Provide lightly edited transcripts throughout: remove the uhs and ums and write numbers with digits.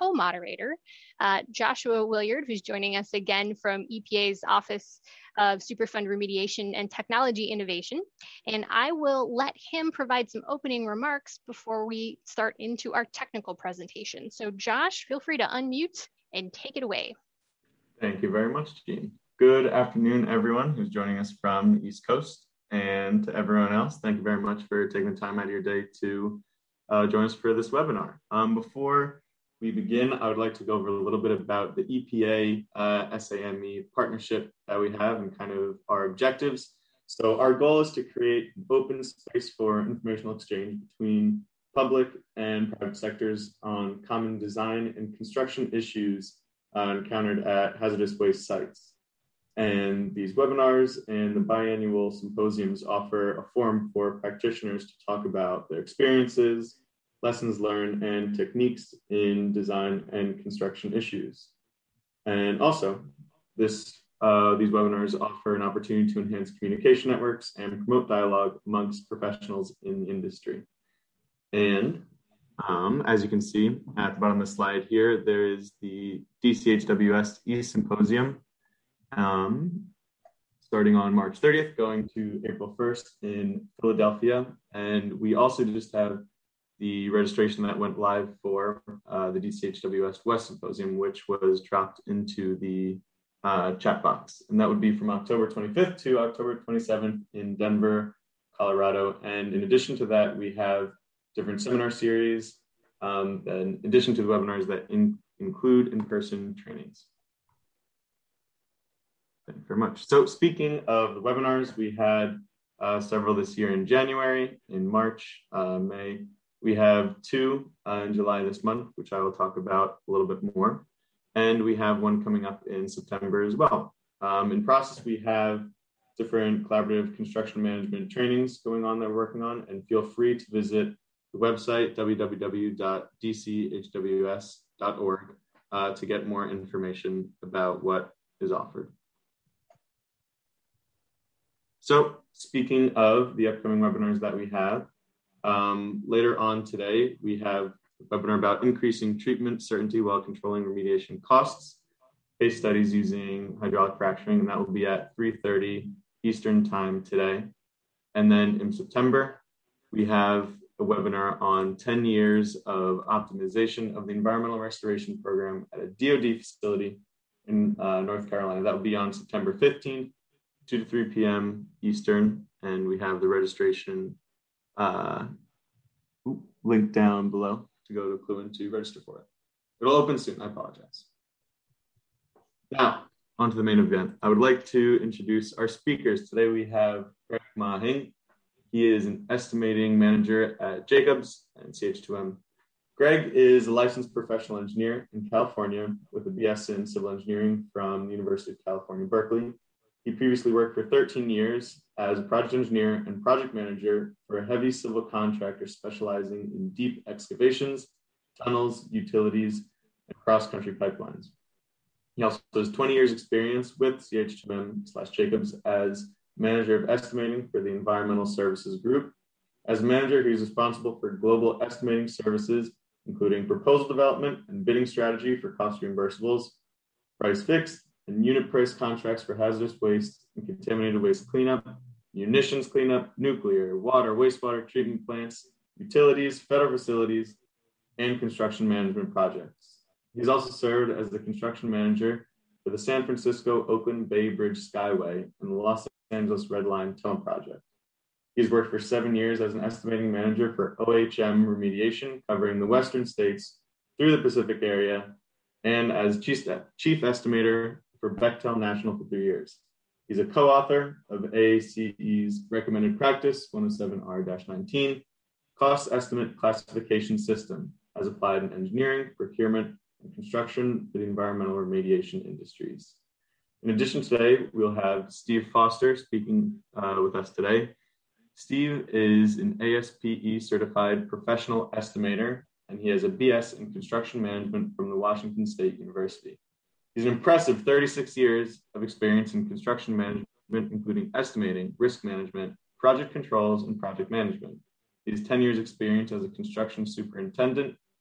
co-moderator, Joshua Williard, who's joining us again from EPA's Office of Superfund Remediation and Technology Innovation. And I will let him provide some opening remarks before we start into our technical presentation. So Josh, feel free to unmute and take it away. Thank you very much, Jean. Good afternoon, everyone who's joining us from the East Coast. And to everyone else, thank you very much for taking the time out of your day to join us for this webinar. Before we begin, I would like to go over a little bit about the EPA SAME partnership that we have and kind of our objectives. So our goal is to create an open space for informational exchange between public and private sectors on common design and construction issues encountered at hazardous waste sites. And these webinars and the biannual symposiums offer a forum for practitioners to talk about their experiences, lessons learned, and techniques in design and construction issues. And also, these webinars offer an opportunity to enhance communication networks and promote dialogue amongst professionals in the industry. And as you can see at the bottom of the slide here, there is the DCHWS e-Symposium starting on March 30th, going to April 1st in Philadelphia. And we also just have the registration that went live for the DCHWS West Symposium, which was dropped into the chat box. And that would be from October 25th to October 27th in Denver, Colorado. And in addition to that, we have different seminar series, in addition to the webinars that include in-person trainings. Thank you very much. So speaking of the webinars, we had several this year in January, in March, May. We have two in July this month, which I will talk about a little bit more. And we have one coming up in September as well. In process, we have different collaborative construction management trainings going on that we're working on, and feel free to visit the website, www.dchws.org, to get more information about what is offered. So speaking of the upcoming webinars that we have, later on today, we have a webinar about increasing treatment certainty while controlling remediation costs, case studies using hydraulic fracturing, and that will be at 3:30 Eastern time today. And then in September, we have a webinar on 10 years of optimization of the environmental restoration program at a DoD facility in North Carolina. That will be on September 15th, 2 to 3 p.m. Eastern, and we have the registration link down below to go to Kluin to register for it. It'll open soon, I apologize. Now, on to the main event. I would like to introduce our speakers. Today we have Greg Mahing. He is an estimating manager at Jacobs and CH2M. Greg is a licensed professional engineer in California with a BS in civil engineering from the University of California, Berkeley. He previously worked for 13 years as a project engineer and project manager for a heavy civil contractor specializing in deep excavations, tunnels, utilities, and cross-country pipelines. He also has 20 years experience with CH2M/Jacobs as manager of estimating for the Environmental Services Group. As manager, he is responsible for global estimating services, including proposal development and bidding strategy for cost reimbursables, price fixed, and unit price contracts for hazardous waste and contaminated waste cleanup, munitions cleanup, nuclear, water, wastewater treatment plants, utilities, federal facilities, and construction management projects. He's also served as the construction manager for the San Francisco-Oakland Bay Bridge Skyway and the Los Angeles Red Line Tunnel Project. He's worked for 7 years as an estimating manager for OHM remediation, covering the Western states through the Pacific area, and as chief estimator for Bechtel National for 3 years. He's a co-author of AACE's Recommended Practice 107R-19, Cost Estimate Classification System, as applied in engineering, procurement, and construction for the environmental remediation industries. In addition, today, we'll have Steve Foster speaking with us today. Steve is an ASPE certified professional estimator, and he has a BS in construction management from the Washington State University. He's an impressive 36 years of experience in construction management, including estimating, risk management, project controls, and project management. He has 10 years experience as a construction superintendent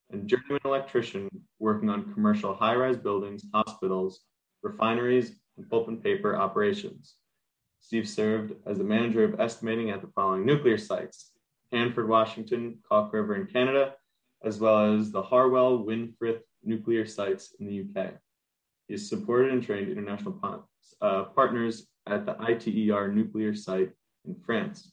and journeyman electrician working on commercial high-rise buildings, hospitals, refineries, and pulp and paper operations. Steve served as the manager of estimating at the following nuclear sites: Hanford, Washington, Calk River in Canada, as well as the Harwell Winfrith nuclear sites in the UK. He has supported and trained international partners at the ITER nuclear site in France.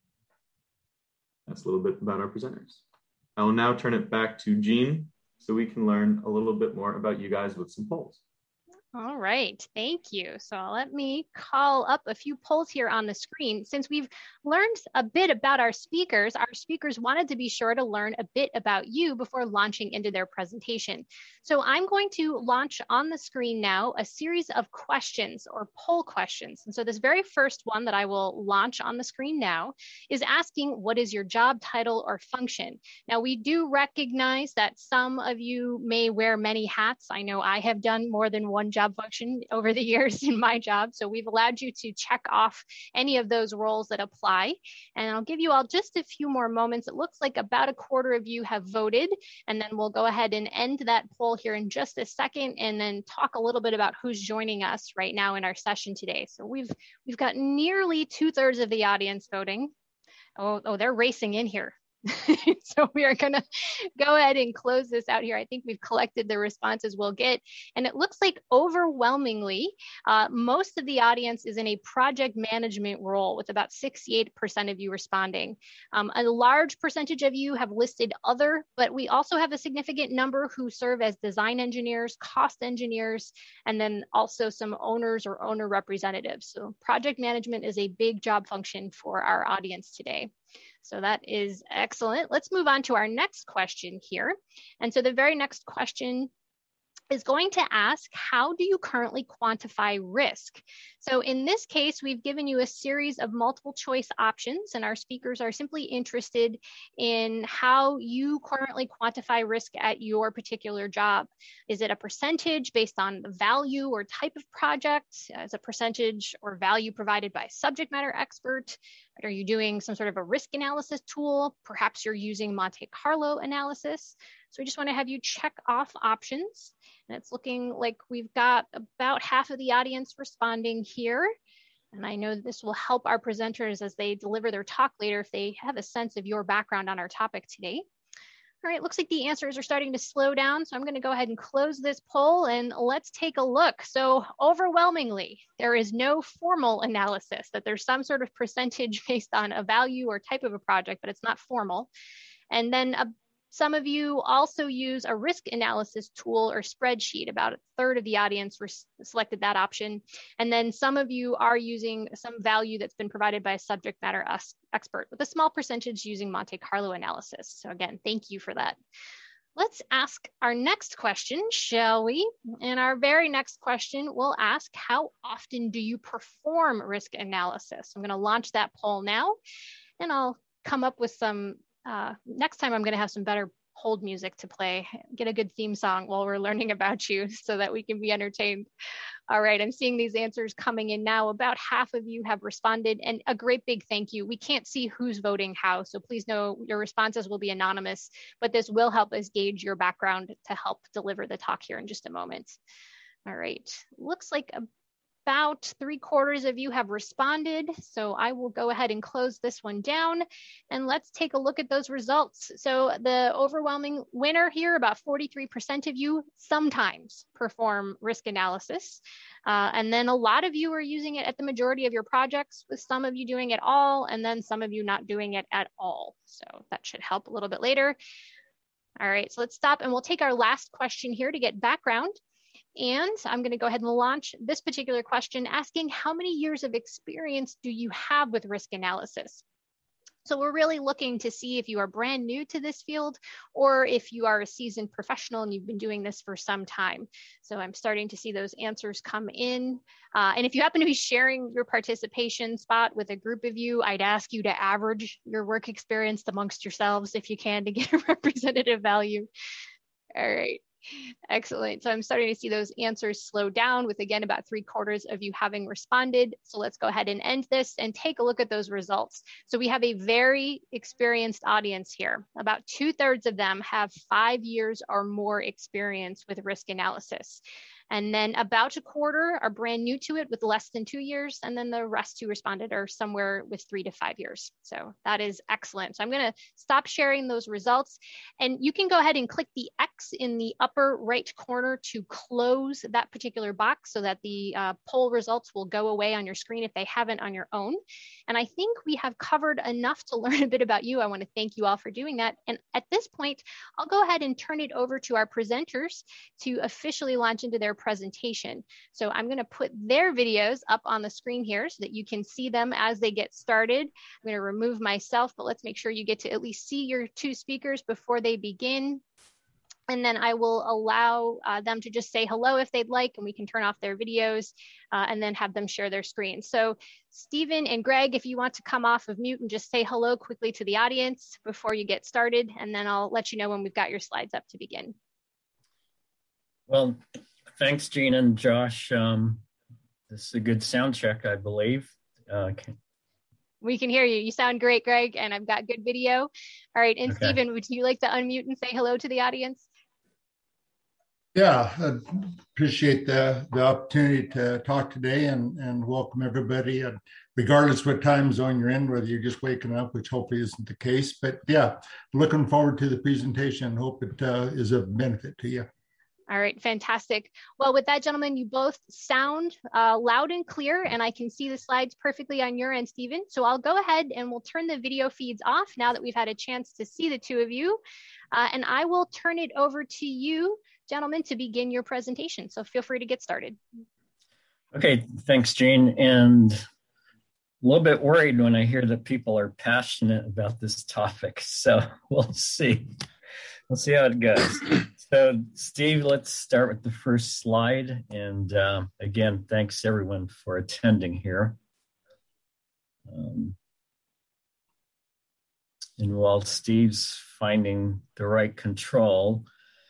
That's a little bit about our presenters. I will now turn it back to Jean so we can learn a little bit more about you guys with some polls. All right, thank you. So let me call up a few polls here on the screen. Since we've learned a bit about our speakers wanted to be sure to learn a bit about you before launching into their presentation. So I'm going to launch on the screen now a series of questions or poll questions. And so this very first one that I will launch on the screen now is asking, what is your job title or function? Now, we do recognize that some of you may wear many hats. I know I have done more than one job function over the years in my job. So we've allowed you to check off any of those roles that apply. And I'll give you all just a few more moments. It looks like about a quarter of you have voted, and then we'll go ahead and end that poll here in just a second and then talk a little bit about who's joining us right now in our session today. So we've got nearly 2/3 of the audience voting. Oh, they're racing in here. So we are going to go ahead and close this out here. I think we've collected the responses we'll get. And it looks like overwhelmingly, most of the audience is in a project management role with about 68% of you responding. A large percentage of you have listed other, but we also have a significant number who serve as design engineers, cost engineers, and then also some owners or owner representatives. So project management is a big job function for our audience today. So that is excellent. Let's move on to our next question here. And so the very next question is going to ask, how do you currently quantify risk? So in this case, we've given you a series of multiple choice options, and our speakers are simply interested in how you currently quantify risk at your particular job. Is it a percentage based on the value or type of project? Is it a percentage or value provided by a subject matter expert? Are you doing some sort of a risk analysis tool? Perhaps you're using Monte Carlo analysis. So we just want to have you check off options. And it's looking like we've got about half of the audience responding here. And I know this will help our presenters as they deliver their talk later if they have a sense of your background on our topic today. All right, looks like the answers are starting to slow down. So I'm going to go ahead and close this poll and let's take a look. So overwhelmingly, there is no formal analysis, that there's some sort of percentage based on a value or type of a project, but it's not formal. And then some of you also use a risk analysis tool or spreadsheet. About a third of the audience selected that option. And then some of you are using some value that's been provided by a subject matter expert, with a small percentage using Monte Carlo analysis. So again, thank you for that. Let's ask our next question, shall we? And our very next question will ask, how often do you perform risk analysis? I'm going to launch that poll now, and I'll come up with some next time I'm going to have some better hold music to play, get a good theme song while we're learning about you so that we can be entertained. All right, I'm seeing these answers coming in now. About half of you have responded, and a great big thank you. We can't see who's voting how, so please know your responses will be anonymous, but this will help us gauge your background to help deliver the talk here in just a moment. All right, looks like about 3/4 of you have responded. So I will go ahead and close this one down, and let's take a look at those results. So the overwhelming winner here, about 43% of you sometimes perform risk analysis. And then a lot of you are using it at the majority of your projects, with some of you doing it all, and then some of you not doing it at all. So that should help a little bit later. All right, so let's stop and we'll take our last question here to get background. And I'm going to go ahead and launch this particular question asking, how many years of experience do you have with risk analysis? So we're really looking to see if you are brand new to this field or if you are a seasoned professional and you've been doing this for some time. So I'm starting to see those answers come in. And if you happen to be sharing your participation spot with a group of you, I'd ask you to average your work experience amongst yourselves if you can to get a representative value. All right. Excellent. So I'm starting to see those answers slow down with, again, about 3/4 of you having responded. So let's go ahead and end this and take a look at those results. So we have a very experienced audience here. About 2/3 of them have 5 years or more experience with risk analysis. And then about 1/4 are brand new to it with less than 2 years. And then the rest who responded are somewhere with 3 to 5 years. So that is excellent. So I'm going to stop sharing those results. And you can go ahead and click the X in the upper right corner to close that particular box so that the poll results will go away on your screen if they haven't on your own. And I think we have covered enough to learn a bit about you. I want to thank you all for doing that. And at this point, I'll go ahead and turn it over to our presenters to officially launch into their presentation. So I'm going to put their videos up on the screen here so that you can see them as they get started. I'm going to remove myself, but let's make sure you get to at least see your 2 speakers before they begin. And then I will allow them to just say hello if they'd like, and we can turn off their videos and then have them share their screen. So Stephen and Greg, if you want to come off of mute and just say hello quickly to the audience before you get started, and then I'll let you know when we've got your slides up to begin. Well, thanks, Gina and Josh. This is a good sound check, I believe. We can hear you. You sound great, Greg, and I've got good video. All right, and okay. Stephen, would you like to unmute and say hello to the audience? Yeah, I appreciate the opportunity to talk today and welcome everybody. And regardless what time zone you're in, whether you're just waking up, which hopefully isn't the case. But yeah, looking forward to the presentation. Hope it is of benefit to you. All right, fantastic. Well, with that, gentlemen, you both sound loud and clear, and I can see the slides perfectly on your end, Stephen. So I'll go ahead and we'll turn the video feeds off now that we've had a chance to see the 2 of you. And I will turn it over to you, gentlemen, to begin your presentation. So feel free to get started. Okay, thanks, Jane. And a little bit worried when I hear that people are passionate about this topic. So we'll see. We'll see how it goes. So, Steve, let's start with the first slide. And again, thanks everyone for attending here. And while Steve's finding the right control,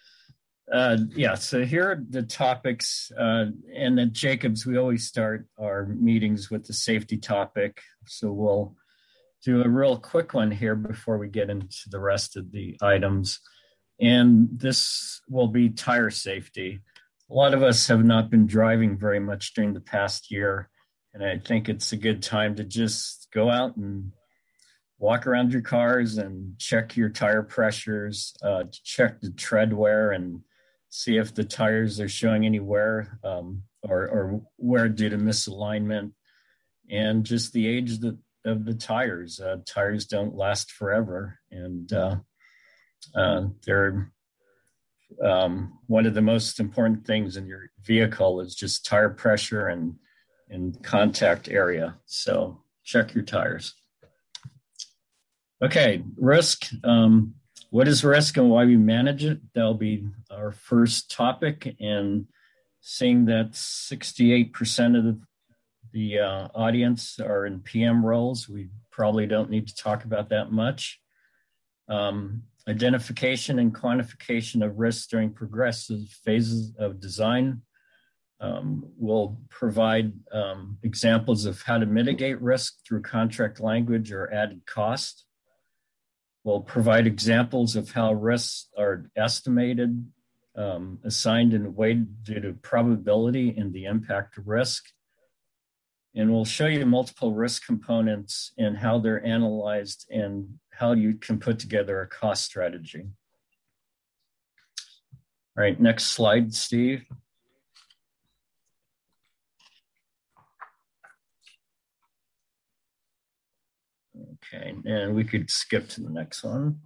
so here are the topics. And at Jacobs, we always start our meetings with the safety topic. So we'll do a real quick one here before we get into the rest of the items. And this will be tire safety. A lot of us have not been driving very much during the past year, and I think it's a good time to just go out and walk around your cars and check your tire pressures, check the tread wear, and see if the tires are showing any wear or wear due to misalignment, and just the age of the tires. Tires don't last forever, and they're one of the most important things in your vehicle is just tire pressure and contact area. So check your tires. Okay, risk. What is risk and why we manage it? That'll be our first topic. And seeing that 68% of the audience are in PM roles, we probably don't need to talk about that much. Identification and quantification of risks during progressive phases of design. We'll provide examples of how to mitigate risk through contract language or added cost. We'll provide examples of how risks are estimated, assigned, and weighed due to probability and the impact of risk. And we'll show you multiple risk components and how they're analyzed and how you can put together a cost strategy. All right, next slide, Steve. Okay, and we could skip to the next one.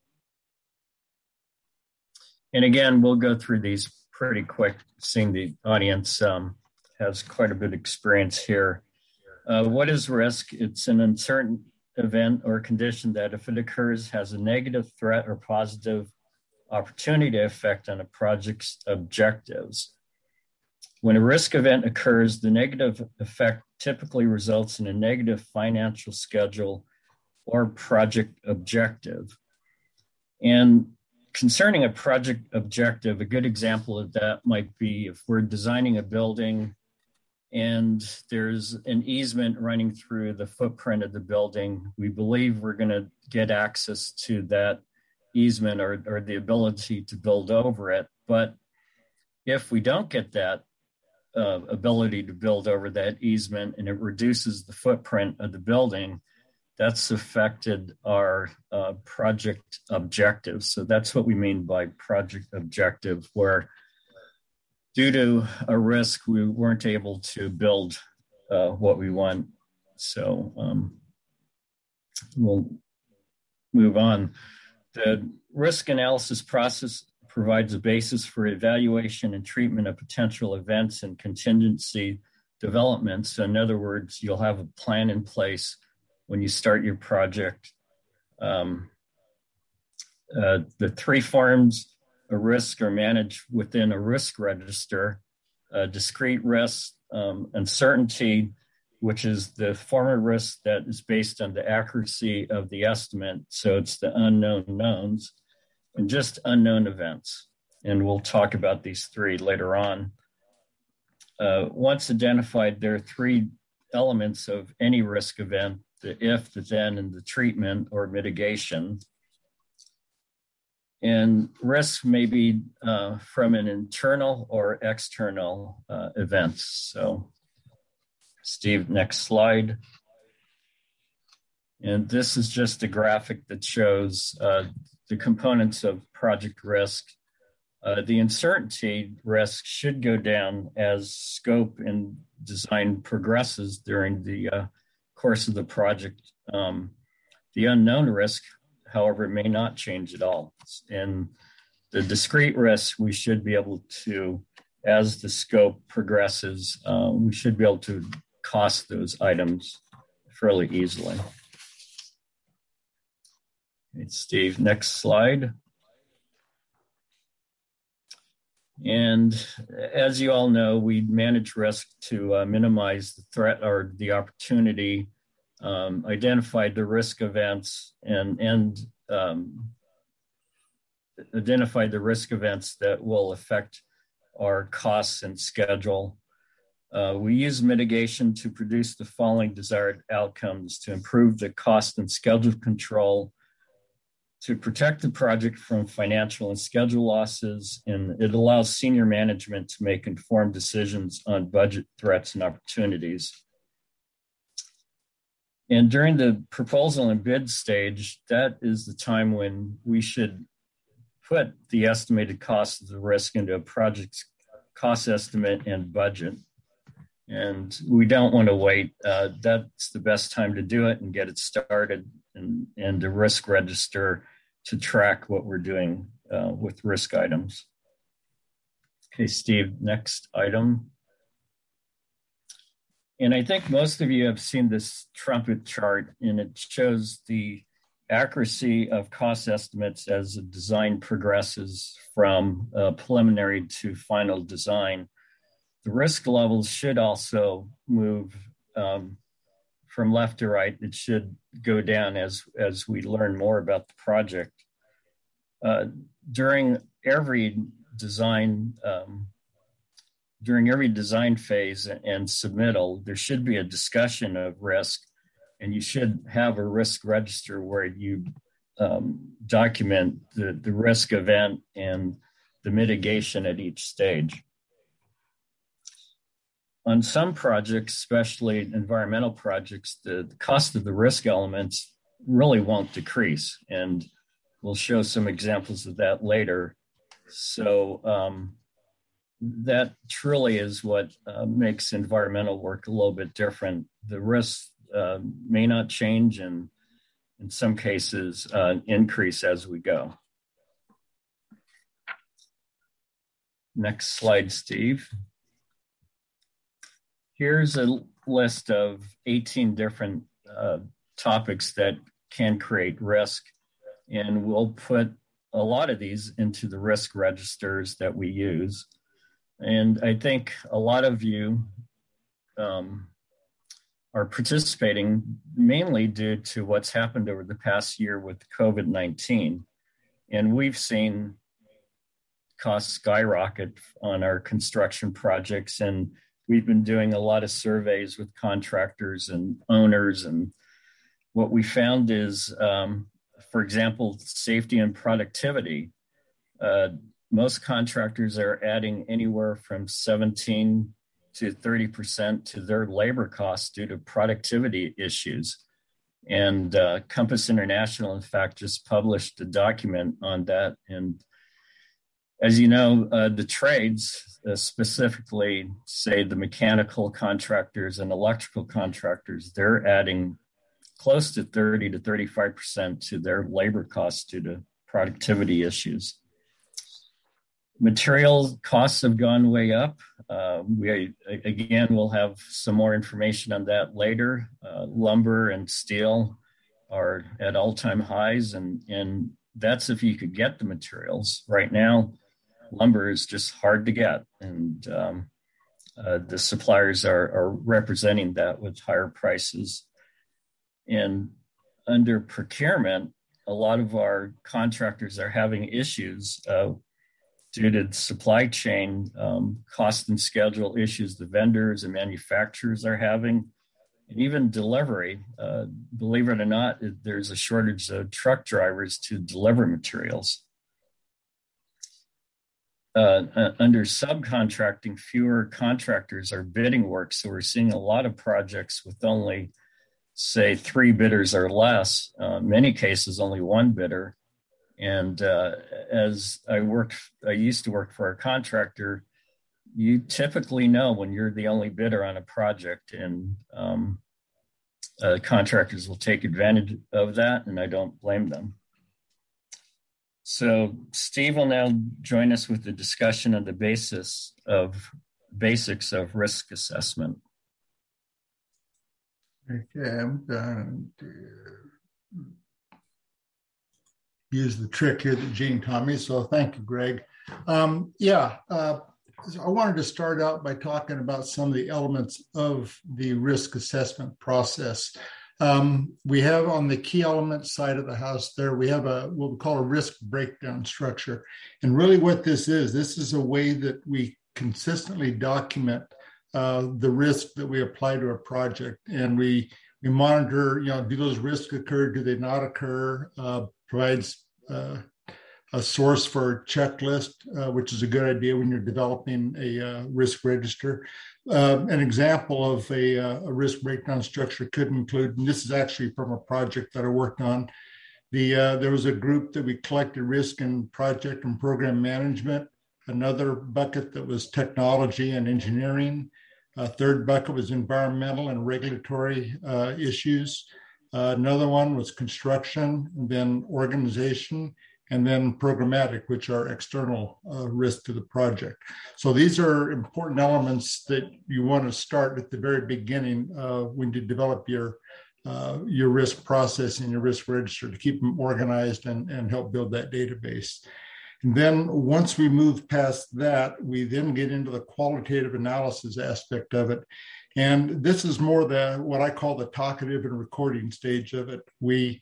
And again, we'll go through these pretty quick, seeing the audience has quite a bit of experience here. What is risk? It's an uncertain event or condition that, if it occurs, has a negative threat or positive opportunity effect on a project's objectives. When a risk event occurs, the negative effect typically results in a negative financial schedule or project objective. And concerning a project objective, a good example of that might be if we're designing a building and there's an easement running through the footprint of the building. We believe we're going to get access to that easement or the ability to build over it. But if we don't get that ability to build over that easement and it reduces the footprint of the building, that's affected our project objective. So that's what we mean by project objective, where due to a risk, we weren't able to build what we want. So we'll move on. The risk analysis process provides a basis for evaluation and treatment of potential events and contingency developments. So in other words, you'll have a plan in place when you start your project. The three forms of risk are managed within a risk register: discrete risk, uncertainty, which is the form of risk that is based on the accuracy of the estimate. So it's the unknown knowns, and just unknown events. And we'll talk about these three later on. Once identified, there are three elements of any risk event: the if, the then, and the treatment or mitigation. And risk may be from an internal or external event. So, Steve, next slide. And this is just a graphic that shows the components of project risk. The uncertainty risk should go down as scope and design progresses during the course of the project. The unknown risk, however, may not change at all. And the discrete risk, we should be able to, as the scope progresses, we should be able to cost those items fairly easily. Okay, Steve, next slide. And as you all know, we manage risk to minimize the threat or the opportunity, identify the risk events, and identify the risk events that will affect our costs and schedule. We use mitigation to produce the following desired outcomes: to improve the cost and schedule control, to protect the project from financial and schedule losses, and it allows senior management to make informed decisions on budget threats and opportunities. And during the proposal and bid stage, that is the time when we should put the estimated cost of the risk into a project's cost estimate and budget. And we don't want to wait. That's the best time to do it and get it started, and the risk register to track what we're doing with risk items. Okay, Steve, next item. And I think most of you have seen this trumpet chart, and it shows the accuracy of cost estimates as the design progresses from preliminary to final design. The risk levels should also move from left to right. It should go down as we learn more about the project. During every design phase and submittal, there should be a discussion of risk, and you should have a risk register where you document the risk event and the mitigation at each stage. On some projects, especially environmental projects, the cost of the risk elements really won't decrease, and we'll show some examples of that later. So that truly is what makes environmental work a little bit different. The risks may not change, and in some cases increase as we go. Next slide, Steve. Here's a list of 18 different topics that can create risk, and we'll put a lot of these into the risk registers that we use. And I think a lot of you are participating mainly due to what's happened over the past year with COVID-19. And we've seen costs skyrocket on our construction projects. And we've been doing a lot of surveys with contractors and owners. And what we found is, for example, safety and productivity. Most contractors are adding anywhere from 17 to 30% to their labor costs due to productivity issues. And Compass International, in fact, just published a document on that. And as you know, the trades, specifically, say the mechanical contractors and electrical contractors, they're adding close to 30 to 35% to their labor costs due to productivity issues. Material costs have gone way up. We'll have some more information on that later. Lumber and steel are at all-time highs, and that's if you could get the materials. Right now, lumber is just hard to get, and the suppliers are representing that with higher prices. And under procurement, a lot of our contractors are having issues due to supply chain cost and schedule issues the vendors and manufacturers are having, and even delivery. Believe it or not, there's a shortage of truck drivers to deliver materials. Under subcontracting, fewer contractors are bidding work, so we're seeing a lot of projects with only, say, 3 bidders or less, many cases only 1 bidder. And as I used to work for a contractor, you typically know when you're the only bidder on a project, and contractors will take advantage of that, and I don't blame them. So Steve will now join us with the discussion of the basics of risk assessment. Okay, I'm going to use the trick here that Gene taught me. So thank you, Greg. I wanted to start out by talking about some of the elements of the risk assessment process. We have on the key element side of the house there, we have what we call a risk breakdown structure. And really what this is a way that we consistently document the risk that we apply to a project. And we monitor, do those risks occur? Do they not occur? Provides a source for a checklist, which is a good idea when you're developing a risk register. An example of a risk breakdown structure could include, and this is actually from a project that I worked on, there was a group that we collected risk in project and program management, another bucket that was technology and engineering, a third bucket was environmental and regulatory issues, another one was construction, then organization, and then programmatic, which are external risk to the project. So these are important elements that you want to start at the very beginning when you develop your risk process and your risk register to keep them organized and help build that database. And then once we move past that, we then get into the qualitative analysis aspect of it. And this is more what I call the talkative and recording stage of it. We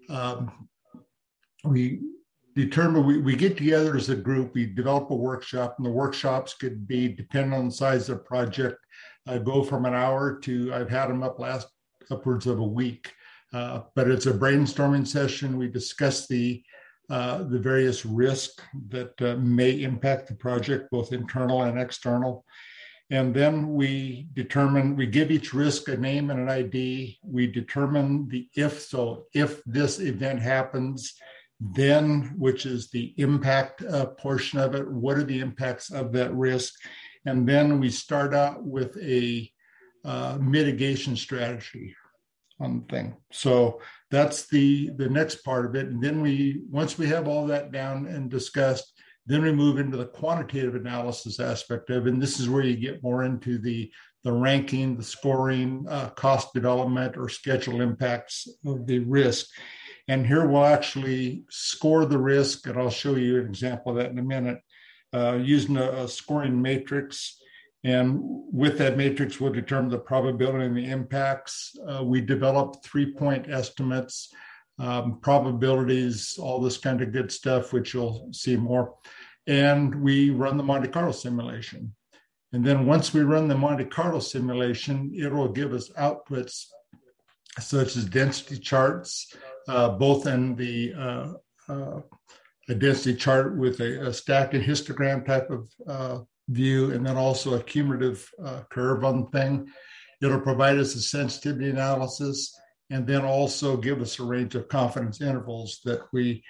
determine, we get together as a group, we develop a workshop, and the workshops could be, depending on the size of the project, go from an hour to, I've had them last upwards of a week. But it's a brainstorming session. We discuss the various risks that may impact the project, both internal and external. And then we give each risk a name and an ID. We determine the if, so if this event happens, then, which is the impact portion of it, what are the impacts of that risk? And then we start out with a mitigation strategy on the thing. So that's the next part of it. And then once we have all that down and discussed, then we move into the quantitative analysis aspect of it. And this is where you get more into the ranking, the scoring, cost development, or schedule impacts of the risk. And here we'll actually score the risk, and I'll show you an example of that in a minute, using a scoring matrix. And with that matrix, we'll determine the probability and the impacts. We develop 3-point estimates. probabilities, all this kind of good stuff, which you'll see more. And we run the Monte Carlo simulation. And then once we run the Monte Carlo simulation, it will give us outputs such as density charts, both in a density chart with a stack and histogram type of view, and then also a cumulative curve on the thing. It'll provide us a sensitivity analysis, and then also give us a range of confidence intervals that we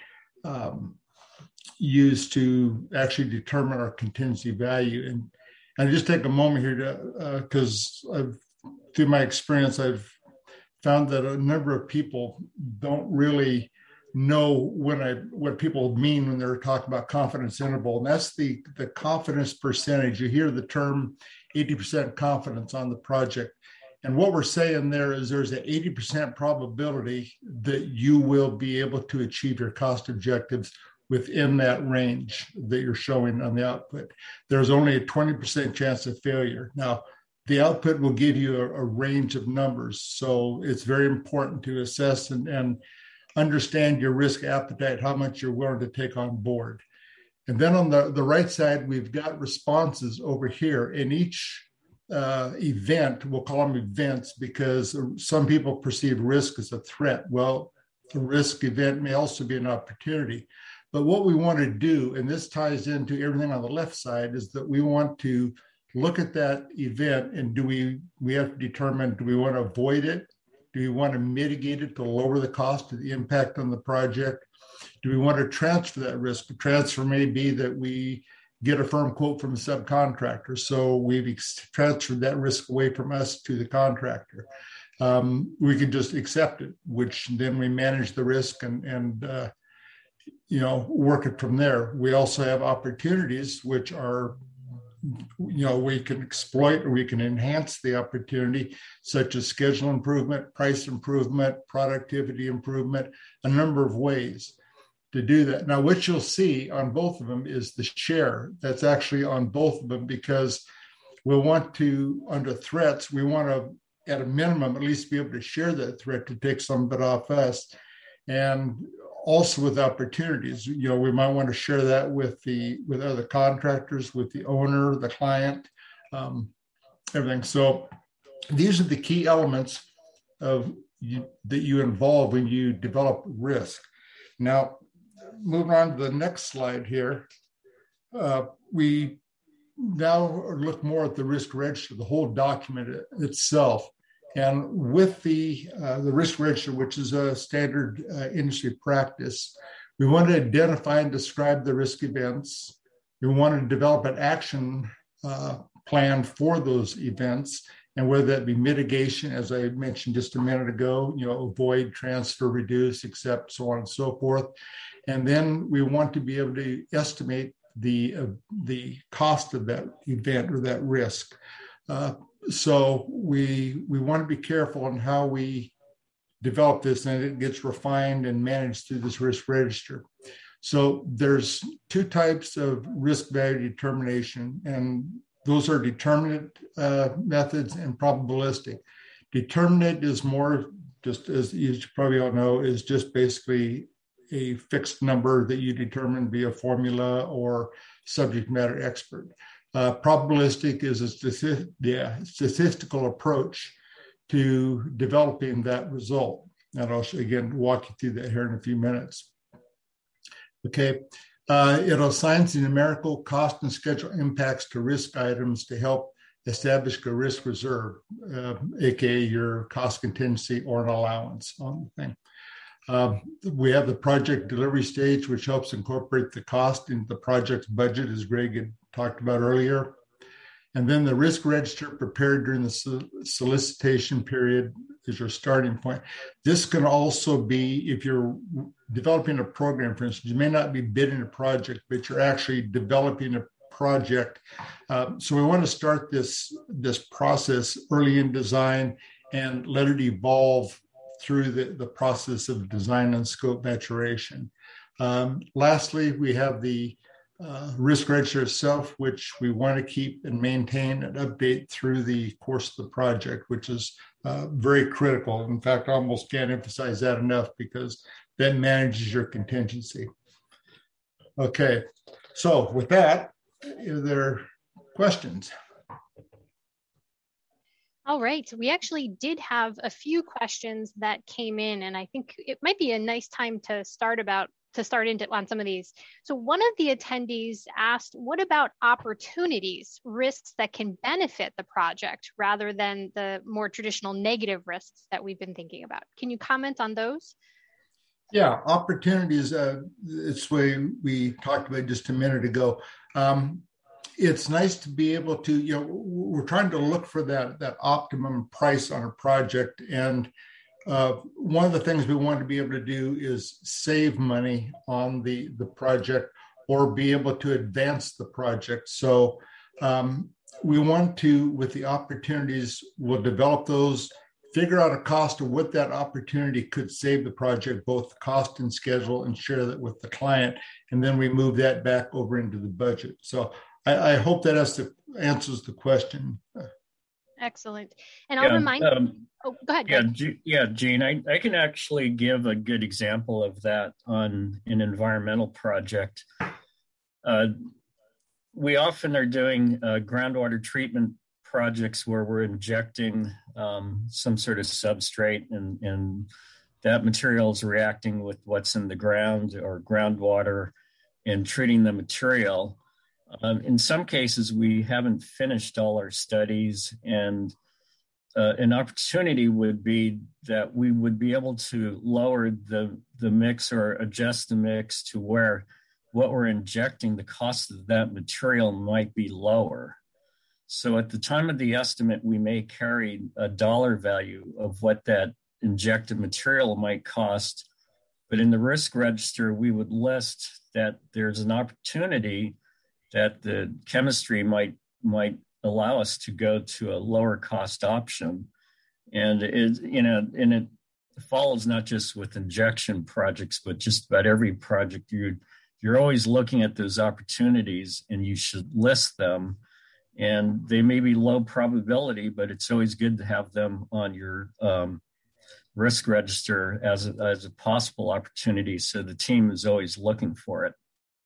use to actually determine our contingency value. And I just take a moment here to, because through my experience, I've found that a number of people don't really know what people mean when they're talking about confidence interval. And that's the confidence percentage. You hear the term 80% confidence on the project. And what we're saying there is there's an 80% probability that you will be able to achieve your cost objectives within that range that you're showing on the output. There's only a 20% chance of failure. Now, the output will give you a range of numbers. So it's very important to assess and understand your risk appetite, how much you're willing to take on board. And then on the right side, we've got responses over here. In each event, we'll call them events because some people perceive risk as a threat. Well, a risk event may also be an opportunity. But what we want to do, and this ties into everything on the left side, is that we want to look at that event and we have to determine, do we want to avoid it? Do we want to mitigate it to lower the cost of the impact on the project? Do we want to transfer that risk? The transfer may be that we get a firm quote from the subcontractor. So we've transferred that risk away from us to the contractor. We can just accept it, which then we manage the risk and work it from there. We also have opportunities which are, we can exploit or we can enhance the opportunity, such as schedule improvement, price improvement, productivity improvement, a number of ways to do that. Now, what you'll see on both of them is the share that's actually on both of them, because we'll want to, under threats, we want to, at a minimum, at least be able to share that threat to take some of it off us. And also with opportunities, we might want to share that with other contractors, with the owner, the client, everything. So these are the key elements that you involve when you develop risk. Now, moving on to the next slide here, we now look more at the risk register, the whole document itself. And with the risk register, which is a standard industry practice, we want to identify and describe the risk events. We want to develop an action plan for those events, and whether that be mitigation, as I mentioned just a minute ago, avoid, transfer, reduce, accept, so on and so forth. And then we want to be able to estimate the cost of that event or that risk. So we want to be careful on how we develop this, and it gets refined and managed through this risk register. So there's two types of risk value determination, and those are determinate methods and probabilistic. Determinate is more, just as you probably all know, is just basically a fixed number that you determine via formula or subject matter expert. Probabilistic is a statistical approach to developing that result. And I'll, again, walk you through that here in a few minutes. Okay, it assigns the numerical cost and schedule impacts to risk items to help establish a risk reserve, aka your cost contingency or an allowance on the thing. We have the project delivery stage, which helps incorporate the cost into the project's budget, as Greg had talked about earlier. And then the risk register prepared during the solicitation period is your starting point. This can also be, if you're developing a program, for instance, you may not be bidding a project, but you're actually developing a project. So we want to start this process early in design and let it evolve through the process of design and scope maturation. Lastly, we have the risk register itself, which we want to keep and maintain and update through the course of the project, which is very critical. In fact, I almost can't emphasize that enough because that manages your contingency. Okay, so with that, are there questions? All right, we actually did have a few questions that came in, and I think it might be a nice time to start on some of these. So one of the attendees asked, what about opportunities, risks that can benefit the project rather than the more traditional negative risks that we've been thinking about? Can you comment on those? Yeah, opportunities, it's the way we talked about just a minute ago. It's nice to be able to, we're trying to look for that optimum price on a project. And one of the things we want to be able to do is save money on the project or be able to advance the project. So we want to, with the opportunities, we'll develop those, figure out a cost of what that opportunity could save the project, both cost and schedule, and share that with the client. And then we move that back over into the budget. So I hope that answers the question. Excellent. And I'll remind you. Go ahead. Gene, I can actually give a good example of that on an environmental project. We often are doing groundwater treatment projects where we're injecting some sort of substrate and that material is reacting with what's in the ground or groundwater and treating the material. In some cases, we haven't finished all our studies, and an opportunity would be that we would be able to lower the mix or adjust the mix to where what we're injecting, the cost of that material might be lower. So at the time of the estimate, we may carry a dollar value of what that injected material might cost, but in the risk register, we would list that there's an opportunity that the chemistry might allow us to go to a lower cost option. And it follows not just with injection projects, but just about every project. You're always looking at those opportunities and you should list them. And they may be low probability, but it's always good to have them on your risk register as a possible opportunity. So the team is always looking for it.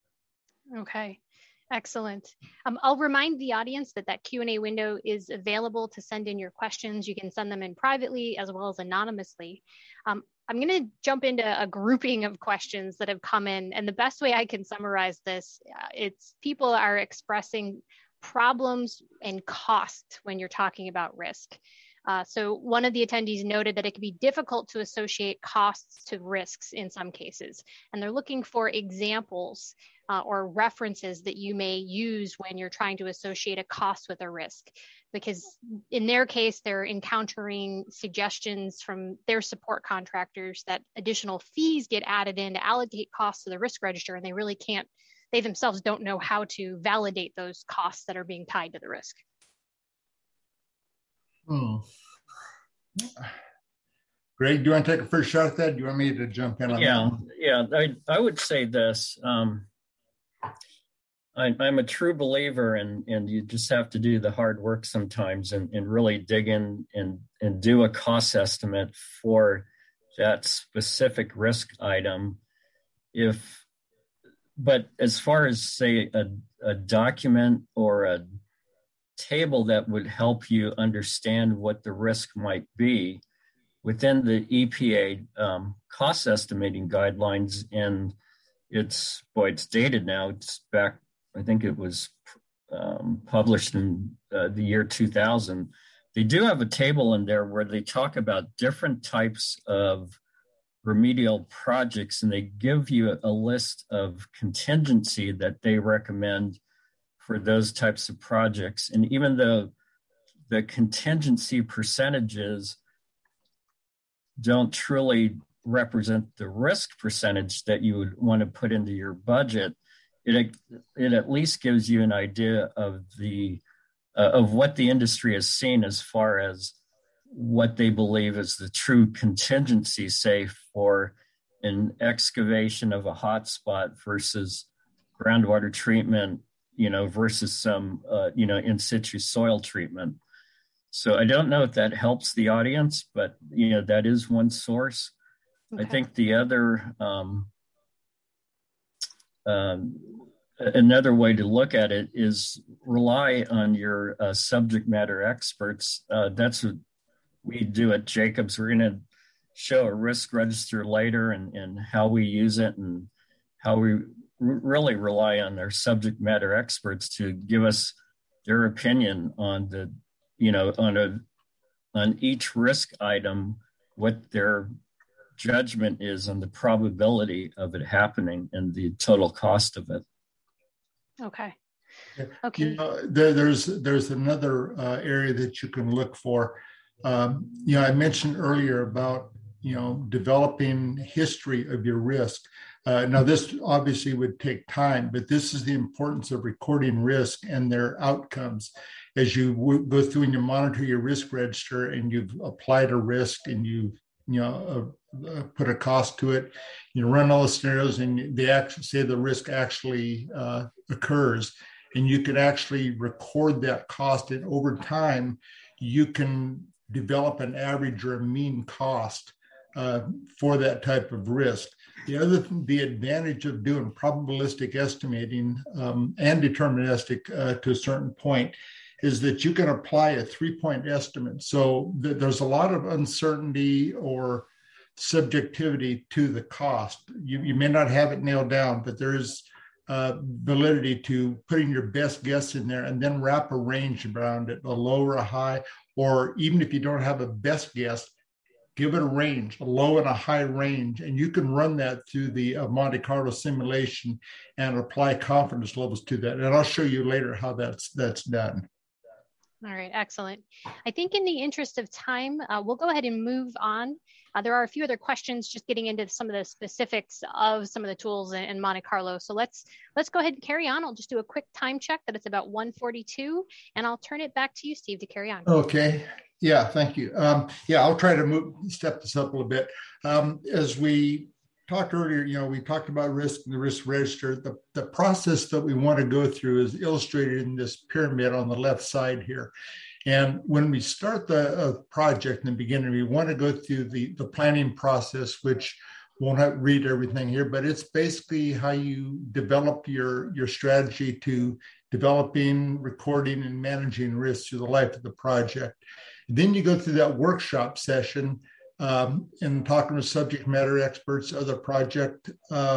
Okay. Excellent. I'll remind the audience that Q&A window is available to send in your questions. You can send them in privately as well as anonymously. I'm going to jump into a grouping of questions that have come in. And the best way I can summarize this, it's people are expressing problems and cost when you're talking about risk. So one of the attendees noted that it can be difficult to associate costs to risks in some cases. And they're looking for examples or references that you may use when you're trying to associate a cost with a risk. Because in their case, they're encountering suggestions from their support contractors that additional fees get added in to allocate costs to the risk register, and they themselves don't know how to validate those costs that are being tied to the risk. Greg, do you want to take a first shot at that? Do you want me to jump in on that? Yeah. I would say this. I'm a true believer, and you just have to do the hard work sometimes and really dig in and do a cost estimate for that specific risk item. But as far as, say, a document or a table that would help you understand what the risk might be within the EPA cost estimating guidelines, and it's dated now. It's back, I think it was published in the year 2000. They do have a table in there where they talk about different types of remedial projects, and they give you a list of contingency that they recommend for those types of projects. And even though the contingency percentages don't truly represent the risk percentage that you would want to put into your budget, it at least gives you an idea of what the industry has seen as far as what they believe is the true contingency, say, for an excavation of a hotspot versus groundwater treatment, versus some, in situ soil treatment. So I don't know if that helps the audience, but, that is one source. Okay. I think the other, another way to look at it is rely on your subject matter experts. That's what we do at Jacobs. We're going to show a risk register later and how we use it and how we really rely on their subject matter experts to give us their opinion on the, on each risk item, what their judgment is on the probability of it happening and the total cost of it. Okay. There's another area that you can look for. I mentioned earlier about developing history of your risk. Now, this obviously would take time, but this is the importance of recording risk and their outcomes. As you go through and you monitor your risk register and you've applied a risk and you've put a cost to it, you run all the scenarios and they actually say the risk actually occurs, and you can actually record that cost, and over time you can develop an average or a mean cost for that type of risk. The advantage of doing probabilistic estimating and deterministic to a certain point is that you can apply a 3-point estimate. So there's a lot of uncertainty or subjectivity to the cost. You may not have it nailed down, but there is validity to putting your best guess in there and then wrap a range around it, a low or a high, or even if you don't have a best guess, give it a range, a low and a high range, and you can run that through the Monte Carlo simulation and apply confidence levels to that. And I'll show you later how that's done. All right, excellent. I think in the interest of time, we'll go ahead and move on. There are a few other questions just getting into some of the specifics of some of the tools in Monte Carlo. So let's go ahead and carry on. I'll just do a quick time check that it's about 1:42, and I'll turn it back to you, Steve, to carry on. Okay. Yeah, thank you. I'll try to step this up a little bit. As we talked earlier, we talked about risk and the risk register. The process that we want to go through is illustrated in this pyramid on the left side here. And when we start the project in the beginning, we want to go through the planning process, which won't have to read everything here, but it's basically how you develop your strategy to developing, recording, and managing risk through the life of the project. Then you go through that workshop session and talking with subject matter experts, other project